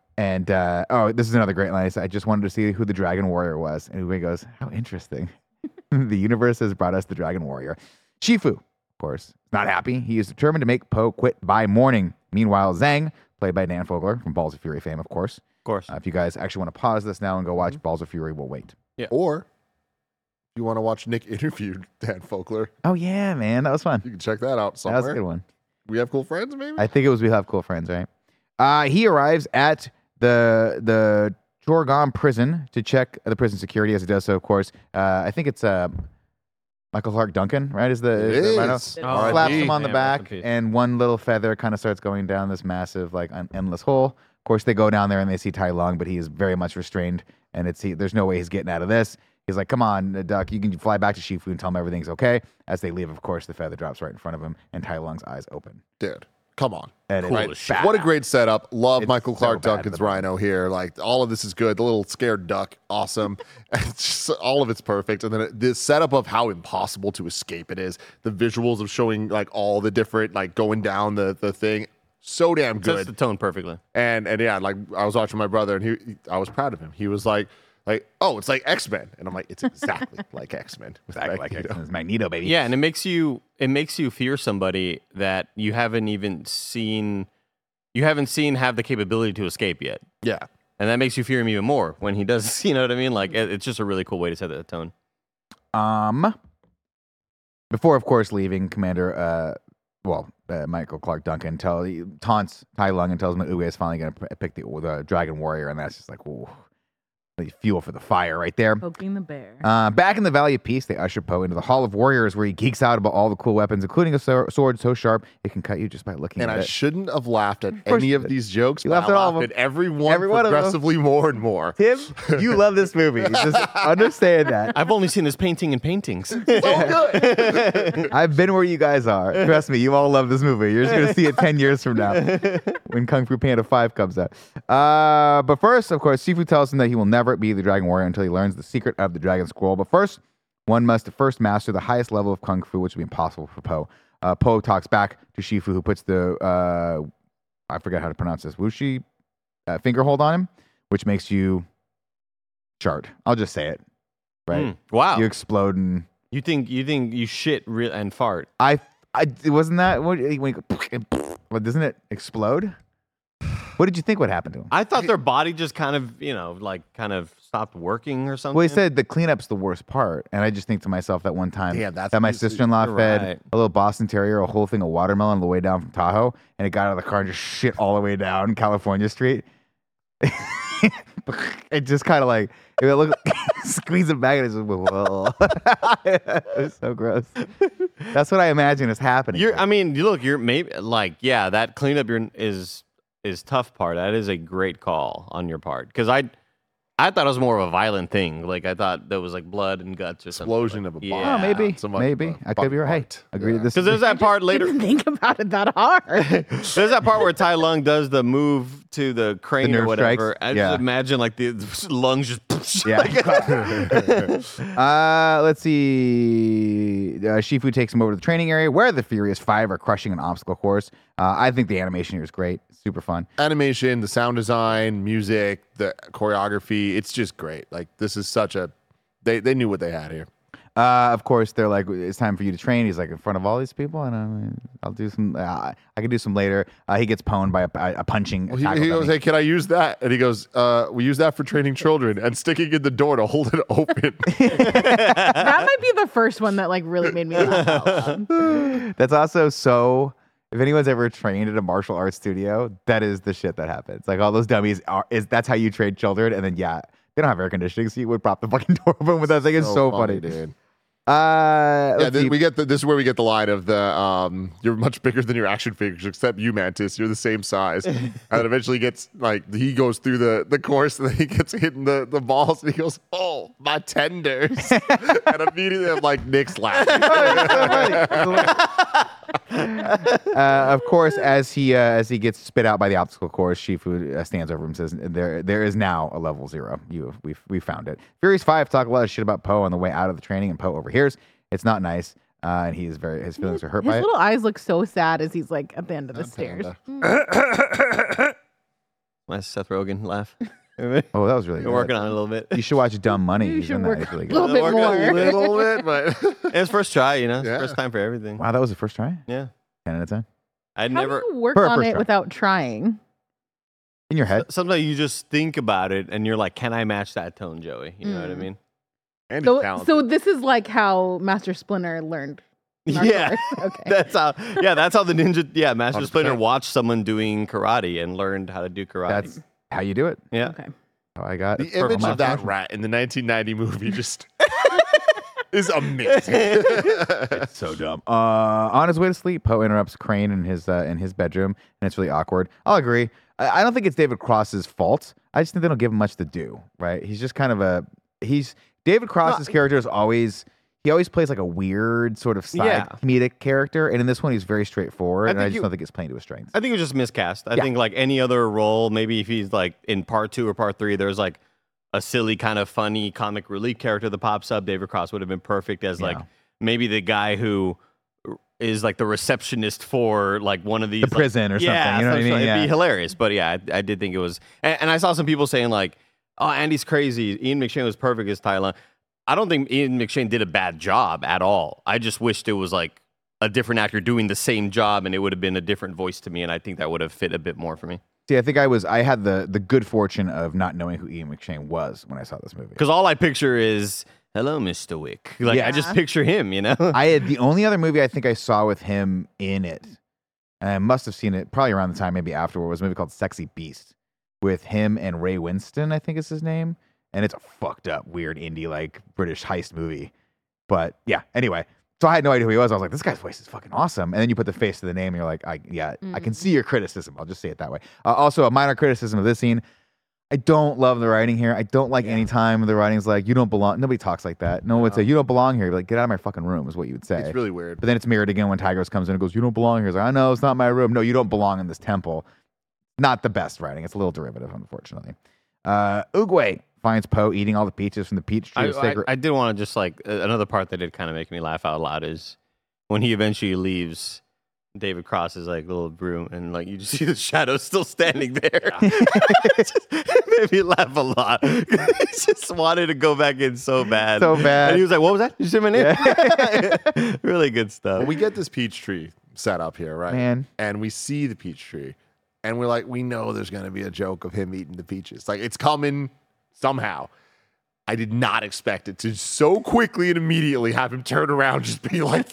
is another great line. He said, I just wanted to see who the Dragon Warrior was. And Oogway goes, how interesting. The universe has brought us the Dragon Warrior. Shifu, of course, is not happy. He is determined to make Poe quit by morning. Meanwhile, Zhang, played by Dan Fogler from Balls of Fury fame, of course. Of course. If you guys actually want to pause this now and go watch Balls of Fury, we'll wait. Or if you want to watch Nick interview Dan Fogler, Oh, yeah, man. That was fun. you can check that out That somewhere. was a good one. We have cool friends, maybe? I think it was We Have Cool Friends, right? He arrives at the Jorgon prison to check the prison security. As he does so, of course, I think it's Michael Clark Duncan, right? Is the rhino? is. Oh, Slaps R.I.P. him on the Yeah, back, rest in peace. and one little feather kind of starts going down this massive, like, endless hole. Of course, they go down there and they see Tai Lung, but he is very much restrained, and there's no way he's getting out of this. He's like, come on, Duck, you can fly back to Shifu and tell him everything's okay. As they leave, of course, the feather drops right in front of him, and Tai Lung's eyes open. Dude, come on. And Cool it's as shit. badass. What a great setup. Love It's Michael so Clark bad Duncan's at the moment. Rhino here. Like, all of this is good. The little scared duck, awesome. It's just, all of it's perfect. And then the setup of how impossible to escape it is. The visuals of showing, like, all the different, like, going down the thing. So damn Sets good. the tone perfectly. And yeah, like, I was watching my brother, and I was proud of him. He was like, oh, it's like X-Men. And I'm like, it's exactly like X-Men. with Exactly like Magneto. X-Men's Magneto, baby. Yeah, and it makes you fear somebody that you haven't even seen have the capability to escape yet. Yeah. And that makes you fear him even more when he does, you know what I mean? Like it's just a really cool way to set that tone. Before, of course, leaving, Commander, Michael Clark Duncan taunts Tai Lung and tells him that Oogway is finally going to pick the Dragon Warrior, and that's just like, ooh. fuel for the fire right there. Poking the bear. Back in the Valley of Peace, they usher Poe into the Hall of Warriors, where he geeks out about all the cool weapons, including a sword so sharp it can cut you just by looking And at I it. shouldn't have laughed at course any you of did. these jokes. You but laughed I at all of laughed them. at every one Every one of them. progressively more and more. Tim, you love this movie. Just understand that. I've only seen his painting and paintings. So good. I've been where you guys are. Trust me, you all love this movie. You're just going to see it 10 years from now when Kung Fu Panda 5 comes out. But first, of course, Shifu tells him that he will never be the Dragon Warrior until he learns the secret of the Dragon Scroll. But first, one must first master the highest level of Kung Fu, which would be impossible for Poe. Poe talks back to Shifu, who puts the, I forget how to pronounce this, Wuxi finger hold on him, which makes you chart. I'll just say it. Right? Wow. You explode and... You think you shit and fart? I wasn't that what? What doesn't it explode? What did you think would happen to him? I thought their body just kind of, kind of stopped working or something. Well, he said the cleanup's the worst part, and I just think to myself that one time Yeah, that's that my easy. sister-in-law You're fed right. a little Boston Terrier a whole thing of watermelon on the way down from Tahoe, and it got out of the car and just shit all the way down California Street. It just kind of like it would look squeeze it back and it's just whoa. It was so gross. That's what I imagine is happening. You're maybe that cleanup is tough part. That is a great call on your part because I thought it was more of a violent thing. Like I thought there was like blood and guts or something. Explosion of a bomb. Oh, maybe. Not so much Maybe. of a I could be right. butt. Agree with this. Because there's that part later. Didn't think about it that hard. There's that part where Tai Lung does the move to the crane The or nerve whatever. strikes? I Yeah. just imagine like the lungs just. Yeah. Let's see. Shifu takes him over to the training area where the Furious Five are crushing an obstacle course. I think the animation here is great. Super fun. Animation, the sound design, music, the choreography, it's just great. Like this is such a they knew what they had here. Of course, they're like, it's time for you to train. He's like, in front of all these people, and I'll do some. I can do some later. He gets pwned by a punching. Well, he tackle goes, dummy. "Hey, can I use that?" And he goes, "We use that for training children and sticking in the door to hold it open." That might be the first one that like really made me laugh out loud. That's also so. If anyone's ever trained at a martial arts studio, that is the shit that happens. Like all those dummies that's how you train children. And then they don't have air conditioning, so you would prop the fucking door open with that thing. It's so funny, dude. Let's see. We get this is where we get the line of the you're much bigger than your action figures, except you, Mantis. You're the same size. And then eventually gets like he goes through the course and then he gets hitting the balls and he goes, "Oh, my tenders!" And immediately I'm like, Nick's laughing. Of course, as he gets spit out by the obstacle course, Shifu stands over him and says, "There is now a level 0. We found it." Furious 5 talk a lot of shit about Poe on the way out of the training, and Poe overhears. It's not nice, and his feelings are hurt by His it. little eyes look so sad as he's like at the end of the stairs. Nice Seth Rogen laugh. Oh, that was really We're good. working on it a little bit. You should watch Dumb Money. You He's should in work that. It's really a good. little bit Working more. a little bit, but It's first try, Yeah. First time for everything. Wow, that was the first try. Yeah. 10 out of 10 I'd How never. do you work For a on first it try. without trying? in your head. Sometimes you just think about it and you're like, can I match that tone, Joey? You know what I mean? and he's So talented. this is like how Master Splinter learned. martial Yeah. arts. Okay. That's how the ninja, Master 100%. Splinter watched someone doing karate and learned how to do karate. That's how you do it. yeah. Okay. How I got the it. image of that Perfect. rat in the 1990 movie just is amazing. So dumb. On his way to sleep, Poe interrupts Crane in his bedroom, and it's really awkward. I'll agree. I don't think it's David Cross's fault. I just think they don't give him much to do. Right? He's just kind of David Cross's character is always. He always plays like a weird sort of side comedic character, and in this one he's very straightforward, and I just don't think it's playing to his strengths. I think it was just miscast. I think like any other role, maybe if he's like in part 2 or part 3, there's like a silly kind of funny comic relief character that pops up. David Cross would have been perfect as like maybe the guy who is like the receptionist for like one of these The prison or something, you know what I mean? It'd Yeah. be hilarious. But yeah, I did think it was, and I saw some people saying like, "Oh, Andy's crazy. Ian McShane was perfect as Tyler." I don't think Ian McShane did a bad job at all. I just wished it was like a different actor doing the same job, and it would have been a different voice to me, and I think that would have fit a bit more for me. See, I think I had the good fortune of not knowing who Ian McShane was when I saw this movie. Because all I picture is, "Hello, Mr. Wick." Like I just picture him, you know. I had the only other movie I think I saw with him in it, and I must have seen it probably around the time, maybe afterward, was a movie called Sexy Beast with him and Ray Winston, I think is his name. and it's a fucked up, weird indie like British heist movie. But yeah, anyway. So I had no idea who he was. I was like, this guy's voice is fucking awesome. And then you put the face to the name and you're like, I can see your criticism. I'll just say it that way. Also, a minor criticism of this scene. I don't love the writing here. I don't like any time the writing's like, you don't belong. Nobody talks like that. No one would say, you don't belong here. You're like, get out of my fucking room is what you would say. It's really weird. But then it's mirrored again when Tigris comes in and goes, you don't belong here. He's like, I know, it's not my room. No, you don't belong in this temple. Not the best writing. It's a little derivative, unfortunately. Oogway finds Poe eating all the peaches from the peach tree. I did want to just like another part that did kind of make me laugh out loud is when he eventually leaves. David crosses like little broom, and like you just see the shadow still standing there. It made me laugh a lot. He just wanted to go back in so bad, and he was like, "What was that? Did you say my name?" Yeah. Really good stuff. Well, we get this peach tree set up here, right? Man. And we see the peach tree, and we're like, we know there's going to be a joke of him eating the peaches. Like it's coming somehow. I did not expect it to so quickly and immediately have him turn around, just be like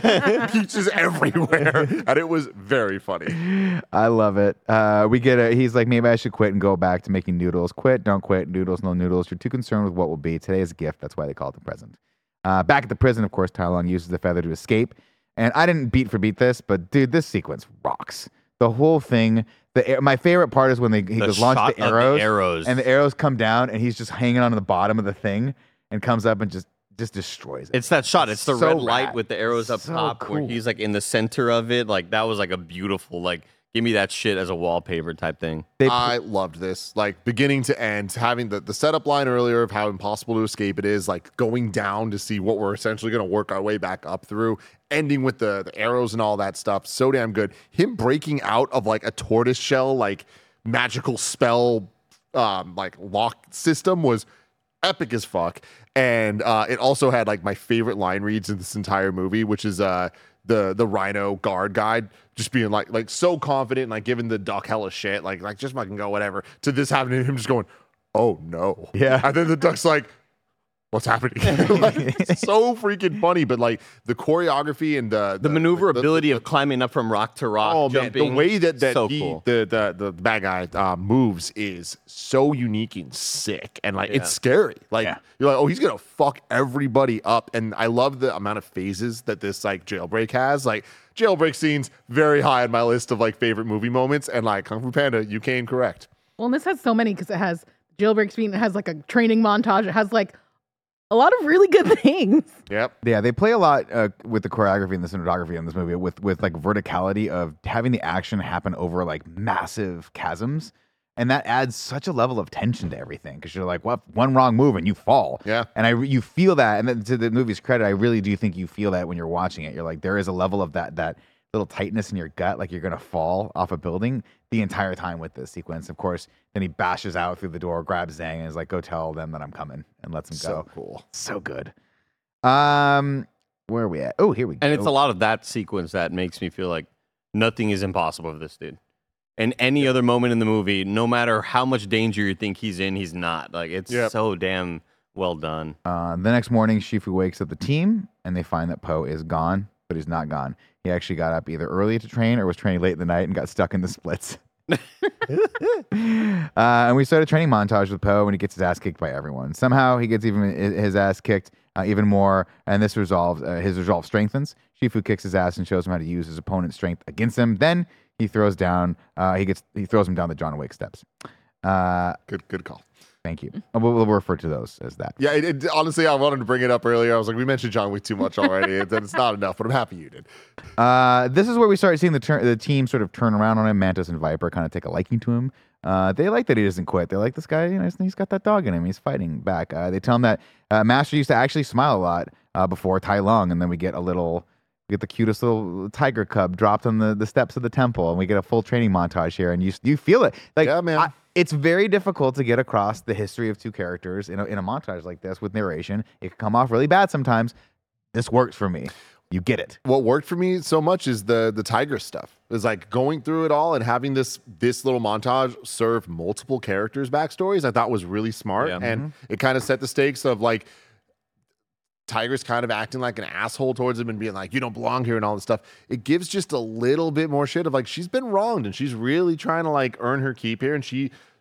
peaches everywhere. And it was very funny. I love it. He's like, maybe I should quit and go back to making noodles. Quit, don't quit. Noodles, no noodles. You're too concerned with what will be. Today is a gift. That's why they call it the present. Back at the prison, of course, Tai Lung uses the feather to escape. And I didn't beat for beat this, but dude, this sequence rocks. The whole thing. My favorite part is when he goes launch the arrows, and the arrows come down, and he's just hanging on the bottom of the thing, and comes up and just destroys it. It's that shot. It's the so red light rad. with the arrows up So top, cool. where he's like in the center of it. Like that was like a beautiful like. Give me that shit as a wallpaper type thing. I loved this, like beginning to end, having the setup line earlier of how impossible to escape it is, like going down to see what we're essentially going to work our way back up through, ending with the arrows and all that stuff. So damn good. Him breaking out of like a tortoise shell, like magical spell, like lock system was epic as fuck. And it also had like my favorite line reads in this entire movie, which is the Rhino guard guide just being like so confident and like giving the duck hella shit, like just fucking go whatever, to this happening to him just going, oh no. Yeah. And then the duck's like, what's happening? Like, so freaking funny, but like the choreography and the maneuverability of climbing up from rock to rock, oh man, jumping. the way that so he, cool. the bad guy moves is so unique and sick, and like it's scary. Like you're like, oh, he's gonna fuck everybody up. And I love the amount of phases that this like Jailbreak has. Like Jailbreak scenes very high on my list of like favorite movie moments, and like Kung Fu Panda, you came correct. Well, and this has so many because it has Jailbreak scene. It has like a training montage. It has like a lot of really good things. Yep. Yeah, they play a lot with the choreography and the cinematography in this movie with like verticality of having the action happen over like massive chasms. And that adds such a level of tension to everything because you're like, what? One wrong move and you fall. Yeah. And you feel that. And then to the movie's credit, I really do think you feel that when you're watching it. You're like, there is a level of that little tightness in your gut, like you're going to fall off a building the entire time with this sequence. Of course, then he bashes out through the door, grabs Zhang, and is like, go tell them that I'm coming, and lets him go. So cool. So good. Where are we at? Oh, here we go. And it's a lot of that sequence that makes me feel like nothing is impossible for this dude. And any other moment in the movie, no matter how much danger you think he's in, he's not. Like, it's so damn well done. The next morning, Shifu wakes up the team, and they find that Poe is gone, but he's not gone. He actually got up either early to train or was training late in the night and got stuck in the splits. And we start a training montage with Poe when he gets his ass kicked by everyone. Somehow he gets even his ass kicked even more, and this resolves his resolve strengthens. Shifu kicks his ass and shows him how to use his opponent's strength against him. Then he throws down he throws him down the John Wick steps. Good call. Thank you. We'll refer to those as that. Yeah, honestly, I wanted to bring it up earlier. I was like, we mentioned John Wick too much already, and then it's not enough, but I'm happy you did. This is where we start seeing the team sort of turn around on him. Mantis and Viper kind of take a liking to him. They like that he doesn't quit. They like this guy, he's got that dog in him. He's fighting back. They tell him that Master used to actually smile a lot before Tai Lung, and then we get the cutest little tiger cub dropped on the steps of the temple, and we get a full training montage here, and you feel it. Like, yeah, man. It's very difficult to get across the history of two characters in a montage like this with narration. It can come off really bad sometimes. This works for me. You get it. What worked for me so much is the Tigress stuff. It's like going through it all and having this little montage serve multiple characters' backstories. I thought was really smart, and it kind of set the stakes of like Tigress kind of acting like an asshole towards him and being like, you don't belong here and all this stuff. It gives just a little bit more shit of like, she's been wronged and she's really trying to like earn her keep here, and she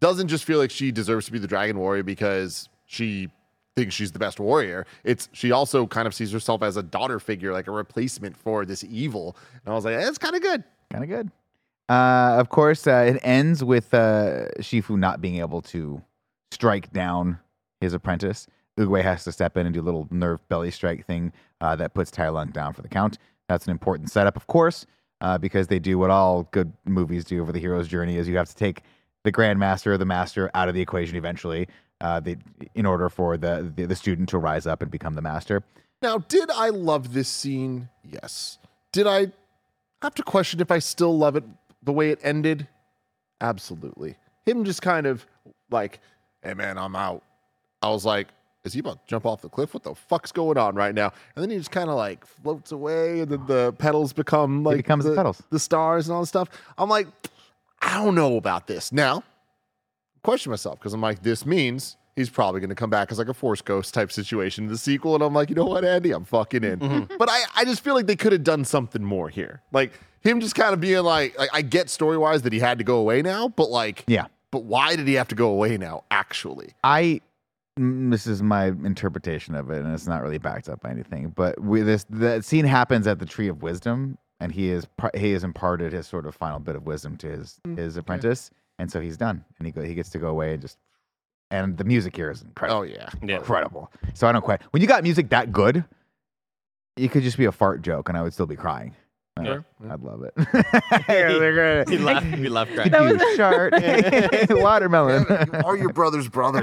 doesn't just feel like she deserves to be the Dragon Warrior because she thinks she's the best warrior. She also kind of sees herself as a daughter figure, like a replacement for this evil. And I was like, it's kind of good. Kind of good. Of course, it ends with Shifu not being able to strike down his apprentice. Oogway has to step in and do a little nerve belly strike thing that puts Tai Lung down for the count. That's an important setup, of course, because they do what all good movies do over the hero's journey is you have to take the Grandmaster or the Master out of the equation eventually in order for the student to rise up and become the Master. Now, did I love this scene? Yes. Did I have to question if I still love it the way it ended? Absolutely. Him just kind of like, hey, man, I'm out. I was like, is he about to jump off the cliff? What the fuck's going on right now? And then he just kind of like floats away, and then the petals become like the petals, the stars and all this stuff. I'm like, I don't know about this. Now, question myself because I'm like, this means he's probably going to come back as like a Force Ghost type situation in the sequel. And I'm like, you know what, Andy? I'm fucking in. Mm-hmm. But I just feel like they could have done something more here. Like him just kind of being like I get story-wise that he had to go away now, but like, yeah. But why did he have to go away now, actually? This is my interpretation of it, and it's not really backed up by anything. But the scene happens at the Tree of Wisdom, and he has imparted his sort of final bit of wisdom to his apprentice, and so he's done, and he gets to go away and the music here is incredible. Oh yeah, incredible. So I don't quite. When you got music that good, it could just be a fart joke, and I would still be crying. Sure. I'd love it. He laughed crying. That was a chart. Watermelon. You are your brother's brother.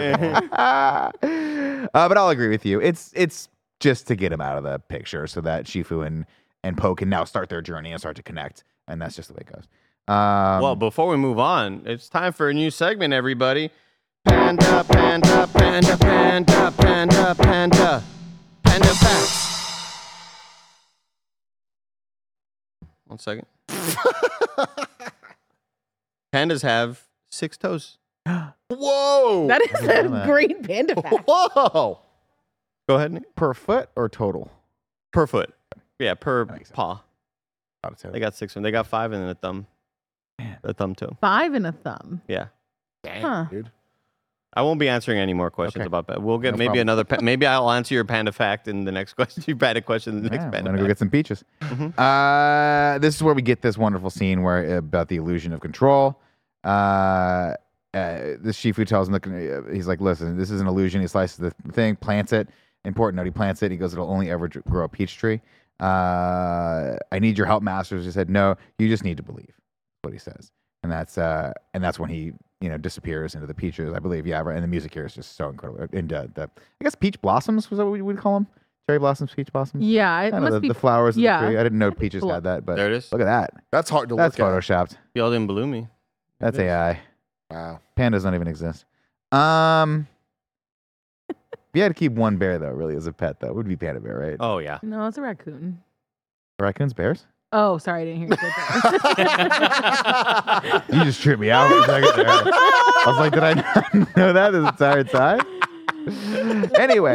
But I'll agree with you. It's just to get him out of the picture so that Shifu and Po can now start their journey and start to connect. And that's just the way it goes. Well, before we move on, it's time for a new segment, everybody. Panda, panda, panda, panda, panda, panda. Panda facts. 1 second. Pandas have 6 toes. Whoa! That is a great panda fact. Whoa! Go ahead, Nick. Per foot or total? Per foot. Yeah, per paw. They They got 6 of them. They got 5 and then a thumb. A thumb toe. 5 and a thumb. Yeah. Dang, Huh. dude. I won't be answering any more questions about that. We'll get No maybe problem. another. Maybe I'll answer your panda fact in the next question. Your panda question in the next I'm panda gonna go fact. get some peaches. This is where we get this wonderful scene where about the illusion of control. The Shifu tells him, he's like, listen, this is an illusion. He slices the thing, plants it. Important note, he plants it. He goes, it'll only ever grow a peach tree. I need your help, masters. He said, no, you just need to believe. That's what he says. And that's when he disappears into the peaches, I believe. Yeah, right. And the music here is just so incredible. And I guess peach blossoms was that what we would call them? Cherry blossoms, peach blossoms. Yeah, it I don't know, must be the flowers of yeah. the tree. I didn't know peaches had that, but There it is. look at that. That's hard to That's look at. photoshopped. Y'all didn't believe me. That's AI. Wow. Pandas don't even exist. If you had to keep one bear though, really as a pet though, it would be panda bear, right? Oh yeah. No, it's a raccoon. Raccoons, bears? Oh, sorry, I didn't hear you say that. You just tripped me out for a second there. I was like, did I not know that this entire time? Anyway,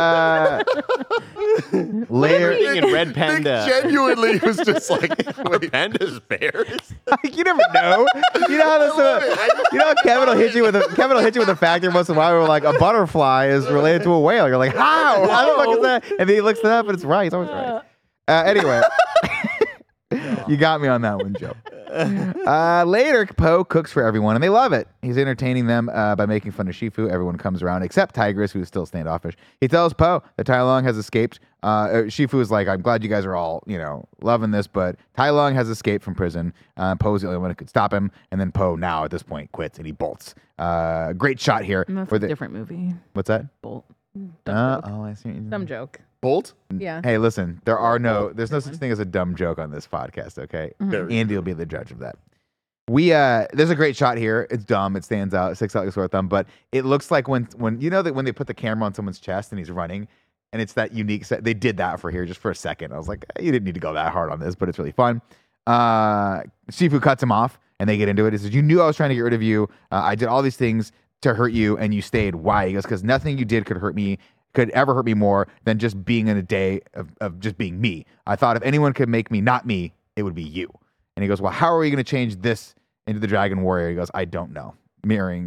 layer. Being in red panda. Nick genuinely was just like, Are pandas bears? You never know. You know how this. You know how Kevin will hit you with a fact every once in a while. Where like a butterfly is related to a whale. You're like, how? How the fuck is that? And then he looks it up, and it's right. He's always right. Anyway, you got me on that one, Joe. Later, Po cooks for everyone, and they love it. He's entertaining them by making fun of Shifu. Everyone comes around except Tigress, who's still standoffish. He tells Po that Tai Lung has escaped. Shifu is like, I'm glad you guys are all, loving this, but Tai Lung has escaped from prison. Po's the only one who could stop him. And then Po now, at this point, quits, and he bolts. Great shot here. That's for a different movie. What's that? Bolt. I see. Dumb joke. Bolt? Yeah. Hey, listen, there's no such thing as a dumb joke on this podcast, okay? Andy will be the judge of that. There's a great shot here. It's dumb. It stands out. It sticks out like a sore thumb, but it looks like when that when they put the camera on someone's chest and he's running, and it's that unique set. They did that for here just for a second. I was like, you didn't need to go that hard on this, but it's really fun. Shifu cuts him off, and they get into it. He says, you knew I was trying to get rid of you. I did all these things to hurt you, and you stayed. Why? He goes, because nothing you did could ever hurt me more than just being in a day of just being me. I thought if anyone could make me not me, it would be you. And he goes, well, how are we going to change this into the Dragon Warrior? He goes, I don't know. Mirroring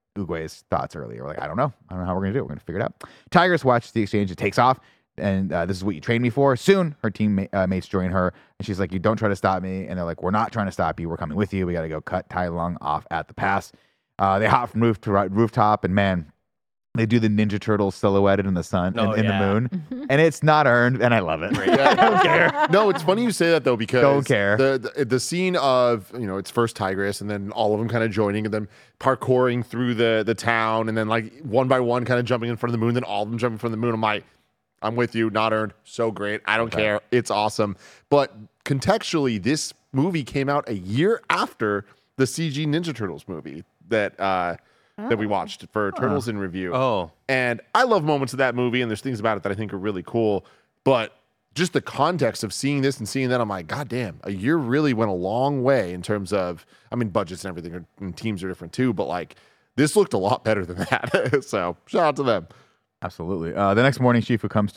Uguay's thoughts earlier. We're like, I don't know how we're gonna do it. We're gonna figure it out. Tigress watches the exchange. It takes off, and this is what you trained me for. Soon, her teammates join her, and she's like, "You don't try to stop me." And they're like, "We're not trying to stop you. We're coming with you. We got to go cut Tai Lung off at the pass." They hop from roof to rooftop, and man, they do the Ninja Turtles silhouetted in the sun in the moon, and it's not earned, and I love it. I don't care. No, it's funny you say that though, because Don't care. The scene of it's first Tigress and then all of them kind of joining and then parkouring through the town and then like one by one kind of jumping in front of the moon, then all of them jumping from the moon. I'm like, I'm with you. Not earned. So great. I don't care. It's awesome. But contextually, this movie came out a year after the CG Ninja Turtles movie that we watched for Turtles in Review. Oh. And I love moments of that movie, and there's things about it that I think are really cool. But just the context of seeing this and seeing that, I'm like, God damn, a year really went a long way in terms of, I mean, budgets and everything and teams are different too, but like this looked a lot better than that. So shout out to them. Absolutely. The next morning, Shifu comes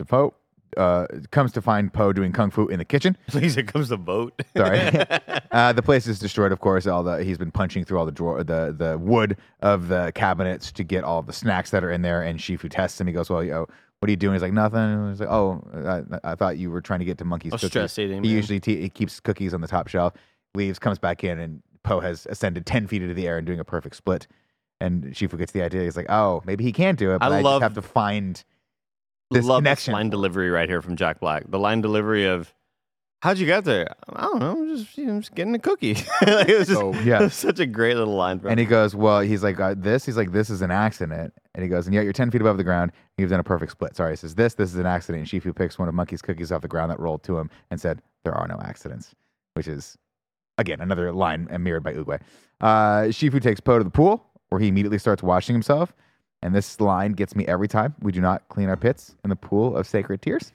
to find Po doing kung fu in the kitchen. At least it comes to vote. Sorry. The place is destroyed, of course. He's been punching through all the wood of the cabinets to get all the snacks that are in there. And Shifu tests him. He goes, "Well, what are you doing?" He's like, "Nothing." He's like, "Oh, I thought you were trying to get to Monkey's cookies." Stress eating. He usually he keeps cookies on the top shelf. Leaves, comes back in, and Po has ascended 10 feet into the air and doing a perfect split. And Shifu gets the idea. He's like, "Oh, maybe he can do it, but I just have to find this connection." This line delivery right here from Jack Black. The line delivery of, "How'd you get there?" "I don't know. I'm just getting a cookie." Like, it was just, it was such a great little line. And he goes, "Well," he's like, "This." He's like, "This is an accident." And he goes, "And yet you're 10 feet above the ground. You've done a perfect split." Sorry, he says, This is an accident." And Shifu picks one of Monkey's cookies off the ground that rolled to him and said, "There are no accidents," which is, again, another line mirrored by Uguay. Shifu takes Po to the pool, where he immediately starts washing himself. And this line gets me every time. "We do not clean our pits in the pool of sacred tears."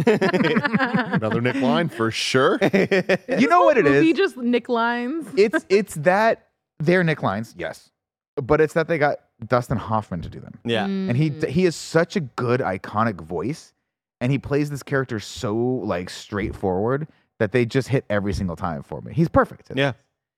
Another Nick line for sure. You know what it is? Movie just Nick lines. It's that they're Nick lines, yes, but it's that they got Dustin Hoffman to do them. Yeah, and he is such a good iconic voice, and he plays this character so like straightforward that they just hit every single time for me. He's perfect. Yeah.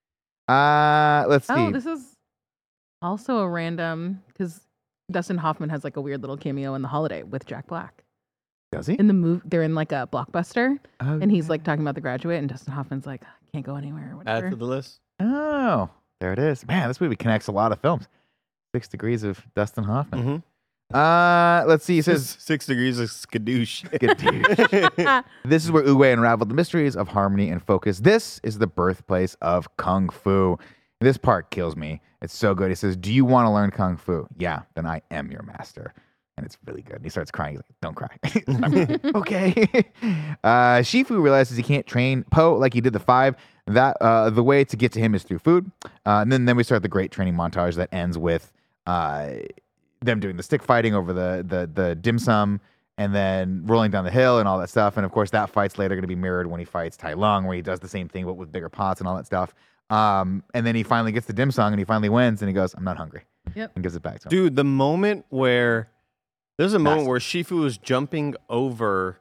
Let's see. Oh, this is also a random because Dustin Hoffman has like a weird little cameo in The Holiday with Jack Black. Does he? In the movie, they're in like a Blockbuster, and he's like talking about The Graduate, and Dustin Hoffman's like, "I can't go anywhere." Or whatever. Add to the list. Oh, there it is. Man, this movie connects a lot of films. 6 Degrees of Dustin Hoffman. Let's see. He says 6 Degrees of Skadoosh. This is where Uguay unraveled the mysteries of harmony and focus. This is the birthplace of Kung Fu. This part kills me. It's so good. He says, "Do you want to learn Kung Fu?" "Yeah, then I am your master." And it's really good. And he starts crying. He's like, "Don't cry." Okay. Shifu realizes he can't train Po like he did the 5. That the way to get to him is through food. And then we start the great training montage that ends with them doing the stick fighting over the dim sum and then rolling down the hill and all that stuff. And of course, that fight's later going to be mirrored when he fights Tai Lung, where he does the same thing but with bigger pots and all that stuff. And then he finally gets the dim sum and he finally wins and he goes, "I'm not hungry." Yep. And gives it back to him. Dude, the moment where there's a moment where Shifu is jumping over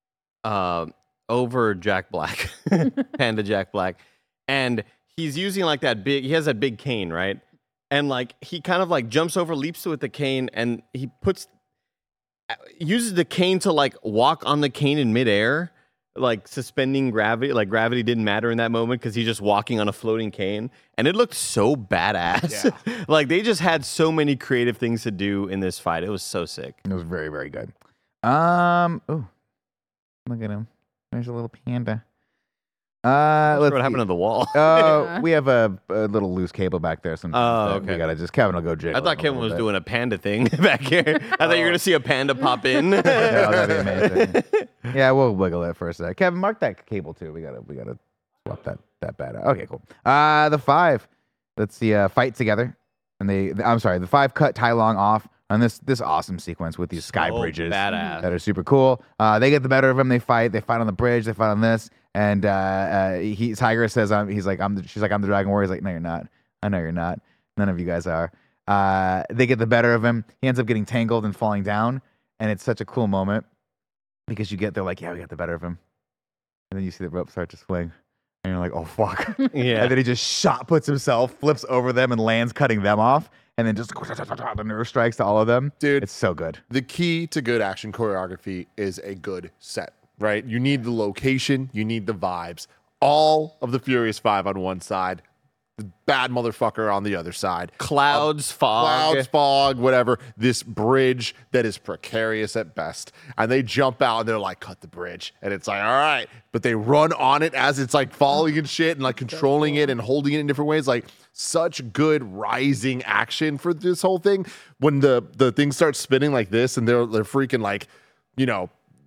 Jack Black, Panda Jack Black, and he's using like he has that big cane, right? And like he kind of like jumps over, leaps with the cane, and he uses the cane to like walk on the cane in midair, like suspending gravity. Like gravity didn't matter in that moment because he's just walking on a floating cane, and it looked so badass. Yeah. Like they just had so many creative things to do in this fight. It was so sick. It was very, very good. Oh, look at him. There's a little panda. What happened to the wall? We have a little loose cable back there. Sometimes okay. We gotta Kevin will go jiggle. I thought Kevin was doing a panda thing back here. I thought you were gonna see a panda pop in. No, that'd be amazing. Yeah, we'll wiggle it for a sec. Kevin, mark that cable too. We gotta swap that bad out. Okay, cool. The 5. Let's see. Fight together, and the 5 cut Tai Lung off on this awesome sequence with these sky bridges badass. that are super cool. They get the better of him. They fight on the bridge. They fight on this. And Tiger says, she's like, I'm the Dragon Warrior. He's like, "No, you're not. I know you're not. None of you guys are." They get the better of him. He ends up getting tangled and falling down. And it's such a cool moment because they're like, "Yeah, we got the better of him." And then you see the rope start to swing. And you're like, "Oh, fuck." Yeah. And then he just puts himself, flips over them and lands, cutting them off. and then just the nerve strikes to all of them. Dude. It's so good. The key to good action choreography is a good set, right? You need the location, you need the vibes. All of the Furious Five on one side, the bad motherfucker on the other side. Clouds, Clouds, fog, whatever. This bridge that is precarious at best. And they jump out and they're like, cut the bridge. And it's like, all right. But they run on it as it's like falling and shit and like controlling it and holding it in different ways. Like such good rising action for this whole thing. When the thing starts spinning like this and they're freaking like, you know,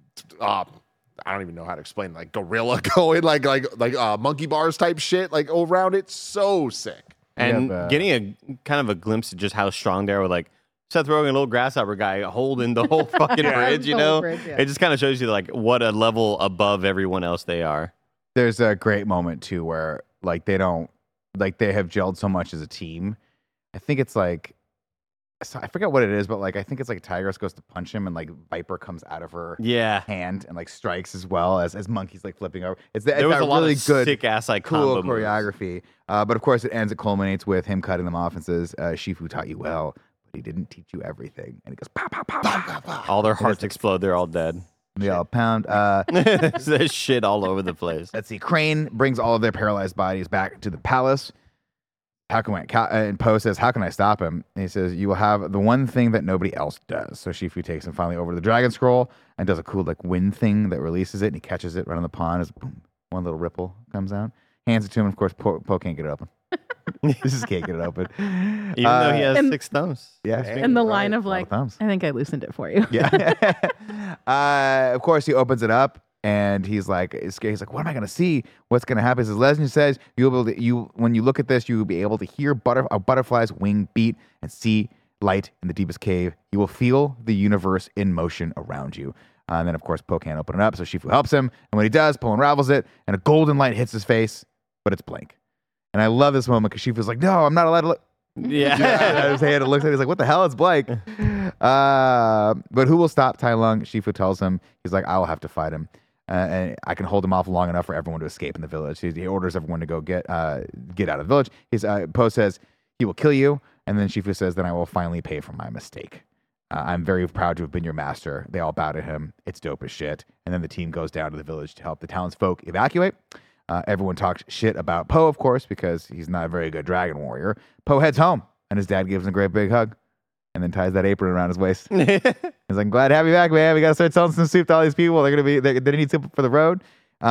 I don't even know how to explain, like gorilla going, like monkey bars type shit, like all around it. So sick. And getting a kind of a glimpse of just how strong they are with like Seth Rogen, a little grasshopper guy holding the whole fucking bridge, you know? It just kind of shows you like what a level above everyone else they are. There's a great moment too where like they have gelled so much as a team. I think it's like, I forget what it is, but like I think it's like Tigress goes to punch him and like Viper comes out of her hand and like strikes as well as Monkey's like flipping over. There was a lot really of good, sick ass like cool combo choreography. But of course it culminates with him cutting them off and says, "Shifu taught you well, but he didn't teach you everything." And he goes, "Pow, pow, pow, pow, pow, pow." All their hearts explode. They're all dead. They all pound. There's shit all over the place. Let's see. Crane brings all of their paralyzed bodies back to the palace. And Poe says, "How can I stop him?" And he says, "You will have the one thing that nobody else does." So Shifu takes him finally over to the Dragon Scroll and does a cool like wind thing that releases it, and he catches it right on the pond. As boom, one little ripple comes out, hands it to him. Of course, Poe can't get it open. He just can't get it open, even though he has 6 thumbs. Yeah, and the line of like, I think I loosened it for you. Yeah. Of course, he opens it up. And he's like, he's like, what am I gonna see? What's gonna happen? His legend says when you look at this, you will be able to hear a butterfly's wing beat and see light in the deepest cave. You will feel the universe in motion around you. And then, of course, Poe can't open it up, so Shifu helps him. And when he does, Poe unravels it, and a golden light hits his face, but it's blank. And I love this moment because Shifu's like, no, I'm not allowed to look. Yeah. His hand looks at it. He's like, what the hell? It's blank. But who will stop Tai Lung? Shifu tells him, he's like, I will have to fight him. And I can hold him off long enough for everyone to escape in the village. He orders everyone to go get out of the village. Poe says, he will kill you. And then Shifu says, then I will finally pay for my mistake. I'm very proud to have been your master. They all bow to him. It's dope as shit. And then the team goes down to the village to help the townsfolk evacuate. Everyone talks shit about Poe, of course, because he's not a very good dragon warrior. Poe heads home, and his dad gives him a great big hug. And then ties that apron around his waist. He's like, I'm glad to have you back, man. We got to start selling some soup to all these people. They need soup for the road.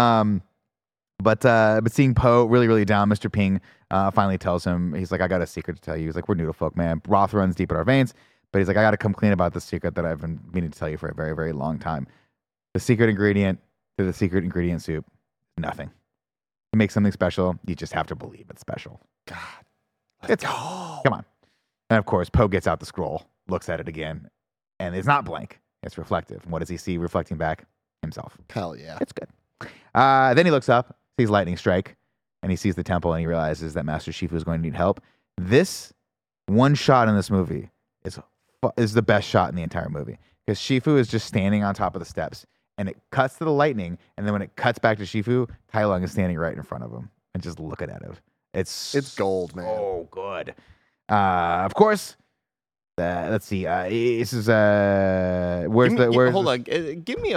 But seeing Poe really, really down, Mr. Ping finally tells him, he's like, I got a secret to tell you. He's like, we're noodle folk, man. Broth runs deep in our veins. But he's like, I got to come clean about this secret that I've been meaning to tell you for a very, very long time. The secret ingredient to the secret ingredient soup, nothing. To make something special, you just have to believe it's special. God. Let's go. Come on. And of course, Poe gets out the scroll, looks at it again, and it's not blank. It's reflective. And what does he see reflecting back? Himself. Hell yeah. It's good. Then he looks up, sees lightning strike, and he sees the temple, and he realizes that Master Shifu is going to need help. This one shot in this movie is the best shot in the entire movie. Because Shifu is just standing on top of the steps, and it cuts to the lightning, and then when it cuts back to Shifu, Tai Lung is standing right in front of him and just looking at him. It's gold, man. Oh, good. Of course. Let's see. This is hold on. Give me a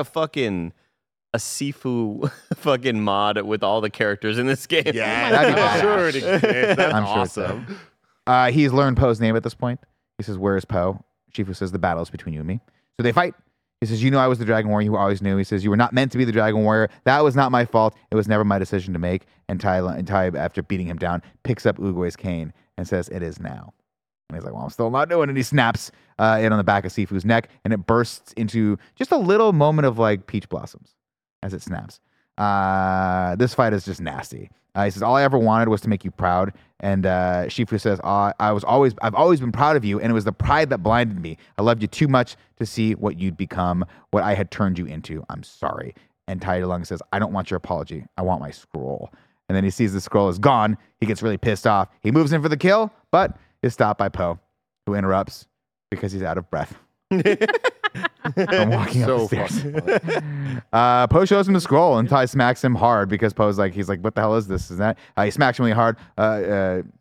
Sifu fucking mod with all the characters in this game. Yeah, that'd be bad. Sure it exists. That's awesome. Sure he's learned Poe's name at this point. He says, "Where is Poe?" Shifu says, "The battle is between you and me." So they fight. He says, "You know I was the Dragon Warrior. You always knew." He says, "You were not meant to be the Dragon Warrior. That was not my fault. It was never my decision to make." And Tai, after beating him down, picks up Oogway's cane and says, "It is now." And he's like, "Well, I'm still not doing it." And he snaps it on the back of Sifu's neck, and it bursts into just a little moment of like peach blossoms as it snaps. This fight is just nasty. He says, "All I ever wanted was to make you proud." And Shifu says, I've always been proud of you, and it was the pride that blinded me. I loved you too much to see what you'd become, what I had turned you into. I'm sorry." And Tai Lung says, "I don't want your apology. I want my scroll." And then he sees the scroll is gone. He gets really pissed off. He moves in for the kill, but is stopped by Poe, who interrupts because he's out of breath. I'm walking up the stairs. Poe shows him the scroll, and Tai smacks him hard because he's like, what the hell is this? Is that? He smacks him really hard.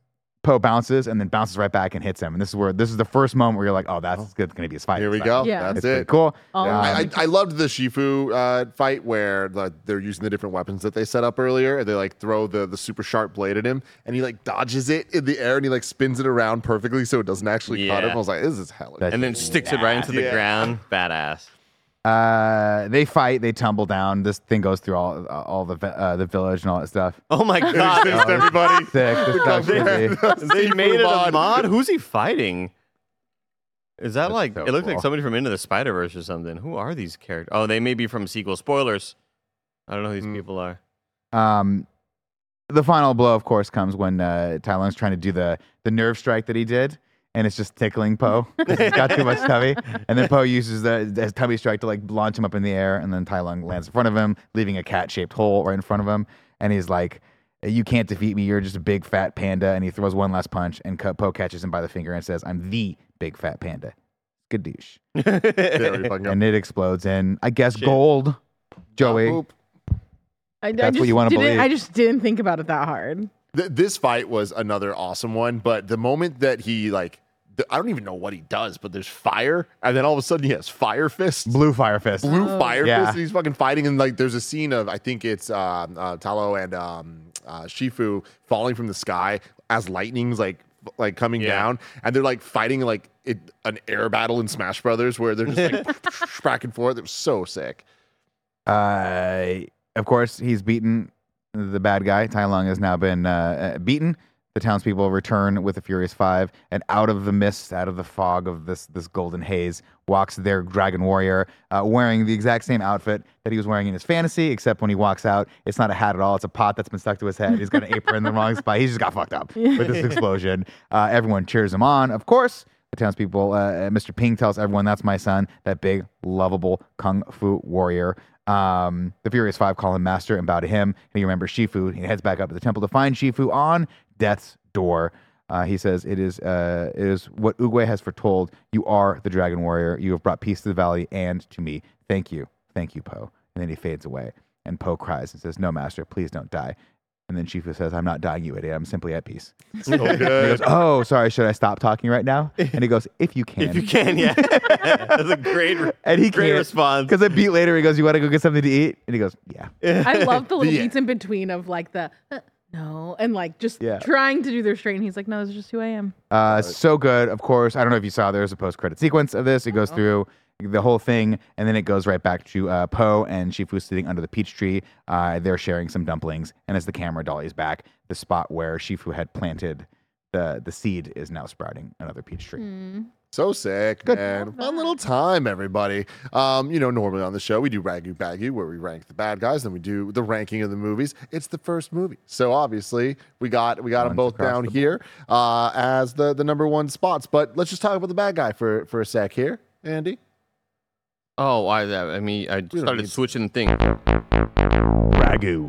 Poe bounces and then bounces right back and hits him. And this is the first moment where you're like, oh, that's going to be his fight. Here we go. Yeah. That's It's it. pretty cool. I loved the Shifu fight where they're using the different weapons that they set up earlier. They like throw the super sharp blade at him, and he like dodges it in the air, and he like spins it around perfectly so it doesn't actually cut him. I was like, this is hella. That's- And then sticks it right into the ground. Badass. They fight. They tumble down. This thing goes through all the village and all that stuff. Oh my god. Just everybody. Sick. This stuff's crazy. They made it a mod. mod. Who's he fighting? Is that like? so It looked like cool. somebody from Into the Spider-Verse or something. Who are these characters? Oh, they may be from sequel. Spoilers. I don't know who these people are. The final blow, of course, comes when Tai Lung's trying to do the nerve strike that he did, and it's just tickling Poe. He's got too much tummy, and then Poe uses the tummy strike to like launch him up in the air, and then Tai Lung lands in front of him, leaving a cat-shaped hole right in front of him, and he's like, "You can't defeat me. You're just a big fat panda." And he throws one last punch, and Poe catches him by the finger and says, "I'm the big fat panda." Gadoosh. Very fucking And it explodes in, I guess, gold. Joey. Oop. That's what you wanna believe. I just didn't think about it that hard. This fight was another awesome one, but the moment that he like, I don't even know what he does, but there's fire, and then all of a sudden he has fire fists. Blue fire fist. Blue fire Yeah. fist, and he's fucking fighting, and like there's a scene of I think it's Talo and Shifu falling from the sky as lightning's like coming down, and they're like fighting like an air battle in Smash Brothers where they're just like back and forth. It was so sick. Of course, he's beaten the bad guy. Tai Lung has now been beaten. The townspeople return with the Furious Five, and out of the mist, out of the fog of this golden haze, walks their Dragon Warrior, wearing the exact same outfit that he was wearing in his fantasy, except when he walks out, it's not a hat at all. It's a pot that's been stuck to his head. He's got an apron in the wrong spot. He just got fucked up with this explosion. Everyone cheers him on. Of course, the townspeople, Mr. Ping tells everyone, "That's my son, that big, lovable kung fu warrior." The Furious Five call him master and bow to him. And he remembers Shifu. He heads back up to the temple to find Shifu on death's door. He says, it is what Oogway has foretold. You are the Dragon Warrior. You have brought peace to the valley and to me. Thank you, Poe. And then he fades away. And Poe cries and says, "No, master, please don't die." And then Shifu says, "I'm not dying, you idiot. I'm simply at peace." So good. And he goes, "Oh, sorry. Should I stop talking right now?" And he goes, "If you can." If you can, yeah. That's a great, And he great can't. response. Because a beat later, he goes, "You want to go get something to eat?" And he goes, "Yeah." I love the little Yeah. beats in between of like the no and like just Yeah. trying to do their straight. And he's like, "No, this is just who I am." So good. Of course, I don't know if you saw, there's a post-credit sequence of this. It goes through the whole thing, and then it goes right back to Poe and Shifu sitting under the peach tree. They're sharing some dumplings, and as the camera dollies back, the spot where Shifu had planted the seed is now sprouting another peach tree. So sick, man. Fun little time, everybody. Normally on the show, we do Ragu Bagu, where we rank the bad guys, then we do the ranking of the movies. It's the first movie. So obviously, we got them both across down the here as the number one spots. But let's just talk about the bad guy for a sec here, Andy. Oh, why is that? I mean, I started need- switching the thing. Ragu.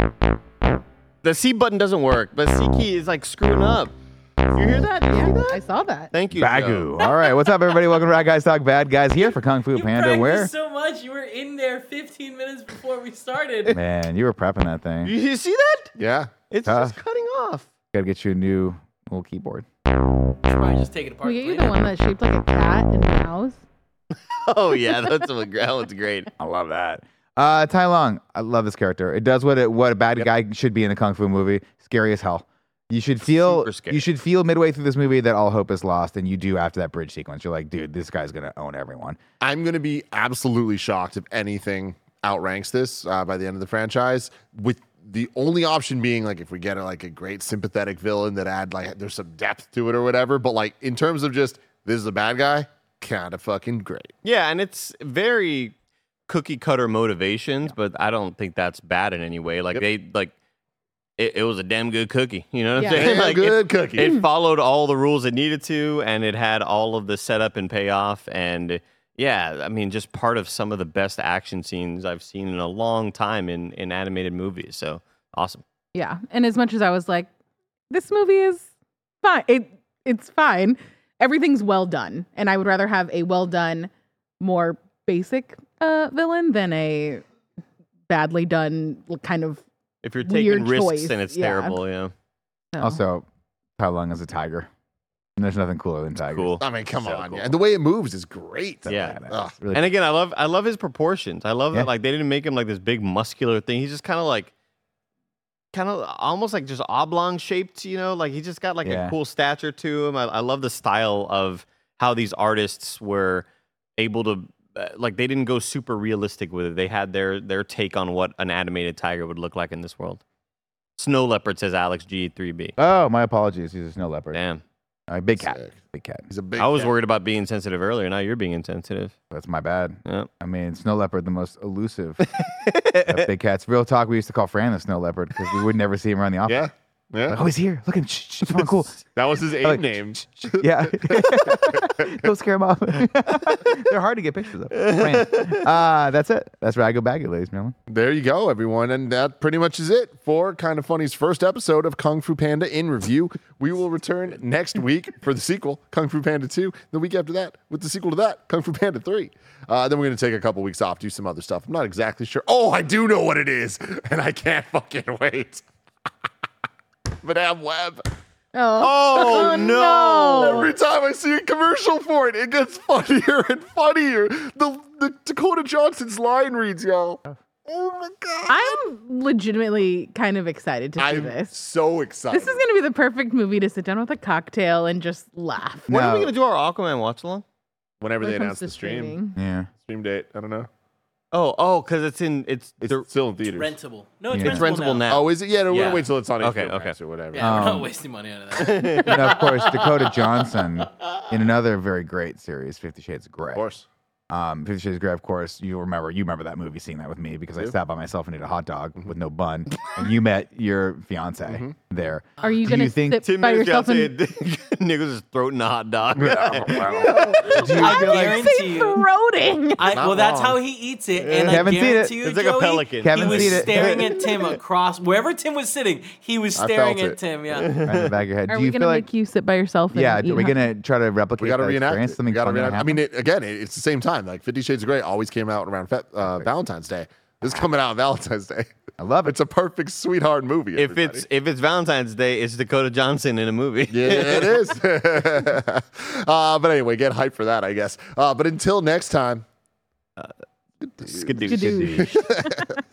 The C button doesn't work. The C key is like screwing up. You hear that? You hear that? I saw that. Thank you, Joe. Bagu. All right, what's up, everybody? Welcome to Bad Guys Talk Bad Guys here for Kung Fu You Panda. practiced Where? so much. You were in there 15 minutes before we started. Man, you were prepping that thing. You see that? Yeah. It's Tough. just cutting off. Gotta get you a new little keyboard. Probably just take it apart. We get you clean the it. one that's shaped like a cat and a mouse. Oh yeah, that one's great. I love that. Tai Lung, I love this character. It does what a bad guy should be in a kung fu movie. Scary as hell. You should feel Super scary. you should feel midway through this movie that all hope is lost, and you do after that bridge sequence. You're like, dude, this guy's gonna own everyone. I'm going to be absolutely shocked if anything outranks this by the end of the franchise, with the only option being like if we get a great sympathetic villain that there's some depth to it or whatever. But like in terms of just this is a bad guy, kind of fucking great. Yeah, and it's very cookie cutter motivations, but I don't think that's bad in any way. Like it was a damn good cookie. You know what I'm Yeah. saying? Damn good cookie. It followed all the rules it needed to, and it had all of the setup and payoff. And yeah, I mean, just part of some of the best action scenes I've seen in a long time in animated movies. So awesome. Yeah. And as much as I was like, this movie is fine. It's fine. Everything's well done. And I would rather have a well done, more basic villain than a badly done kind of If you're Weird taking risks choice, and it's yeah. terrible, yeah. so. Also, Tai Lung as a tiger. And there's nothing cooler than tigers. Cool. I mean, come So on. cool. Yeah. And the way it moves is great. Yeah. Ugh. Really And again, I love his proportions. I love Yeah. that like they didn't make him like this big muscular thing. He's just kind of almost like just oblong shaped, like he just got like Yeah. a cool stature to him. I love the style of how these artists were able to like they didn't go super realistic with it. They had their take on what an animated tiger would look like in this world. Snow leopard, says Alex G3B. Oh, my apologies. He's a snow leopard. Damn. Big cat. Sick. Big cat. He's a big I was cat. worried about being sensitive earlier. Now you're being insensitive. That's my bad. Yeah. I mean, snow leopard, the most elusive of big cats. Real talk, we used to call Fran the snow leopard because we would never see him around the office. Yeah. Yeah. Like, oh, he's here. Look at him. Shh, come on, cool. That was his Like, name. Yeah. Don't scare him off. They're hard to get pictures of. Fran. That's it. That's Rago Baggy, ladies and gentlemen. There you go, everyone. And that pretty much is it for Kind of Funny's first episode of Kung Fu Panda in review. We will return next week for the sequel, Kung Fu Panda 2. The week after that, with the sequel to that, Kung Fu Panda 3. Then we're going to take a couple weeks off, do some other stuff. I'm not exactly sure. Oh, I do know what it is. And I can't fucking wait. Madame Web. Oh, no. Every time I see a commercial for it, it gets funnier and funnier. The Dakota Johnson's line reads, y'all. Oh my God. I'm legitimately kind of excited to see I'm this. so excited. This is going to be the perfect movie to sit down with a cocktail and just laugh. When are we No. going to do our Aquaman watch along? Whenever When they it comes announce to the stream. streaming. Yeah. Stream date. I don't know. Oh, because it's It's still in theaters. Rentable. No, it's Yeah. it's rentable rentable now. now. Oh, is it? Yeah, we're Yeah. gonna wait till it's on Okay, HBO okay. Max or whatever. Yeah, we're not Um, wasting money on that. And of course, Dakota Johnson in another very great series, 50 Shades of Grey. Of course. 50 Shades of Grey, of course, you remember that movie, seeing that with me because I sat by myself and ate a hot dog with no bun, and you met your fiance there. Are you Do going you to think- sit Tim by Miller's yourself fiance and niggas is throating a hot dog. Do you I feel like- guarantee you. throating? Well, that's wrong. how he eats it, and Haven't I seen it. guarantee you, It's like a Joey, pelican. Haven't he was seen it. staring at Tim across wherever Tim was sitting. He was I staring felt at it. Tim. Yeah. Right in the back of your head. Are Do we you going feel to like, make you sit by yourself? And yeah, eat we're hot- going to try to replicate We got to that reenact experience? it. Something We got to fun gonna reenact. I mean, happen? again, it's the same time. Like 50 Shades of Grey always came out around Valentine's Day. This is coming out on Valentine's Day. I love it. It's a perfect sweetheart movie. If everybody. it's Valentine's Day, it's Dakota Johnson in a movie. Yeah, it is. But anyway, get hyped for that, I guess. But until next time. Skadoosh. Skadoosh.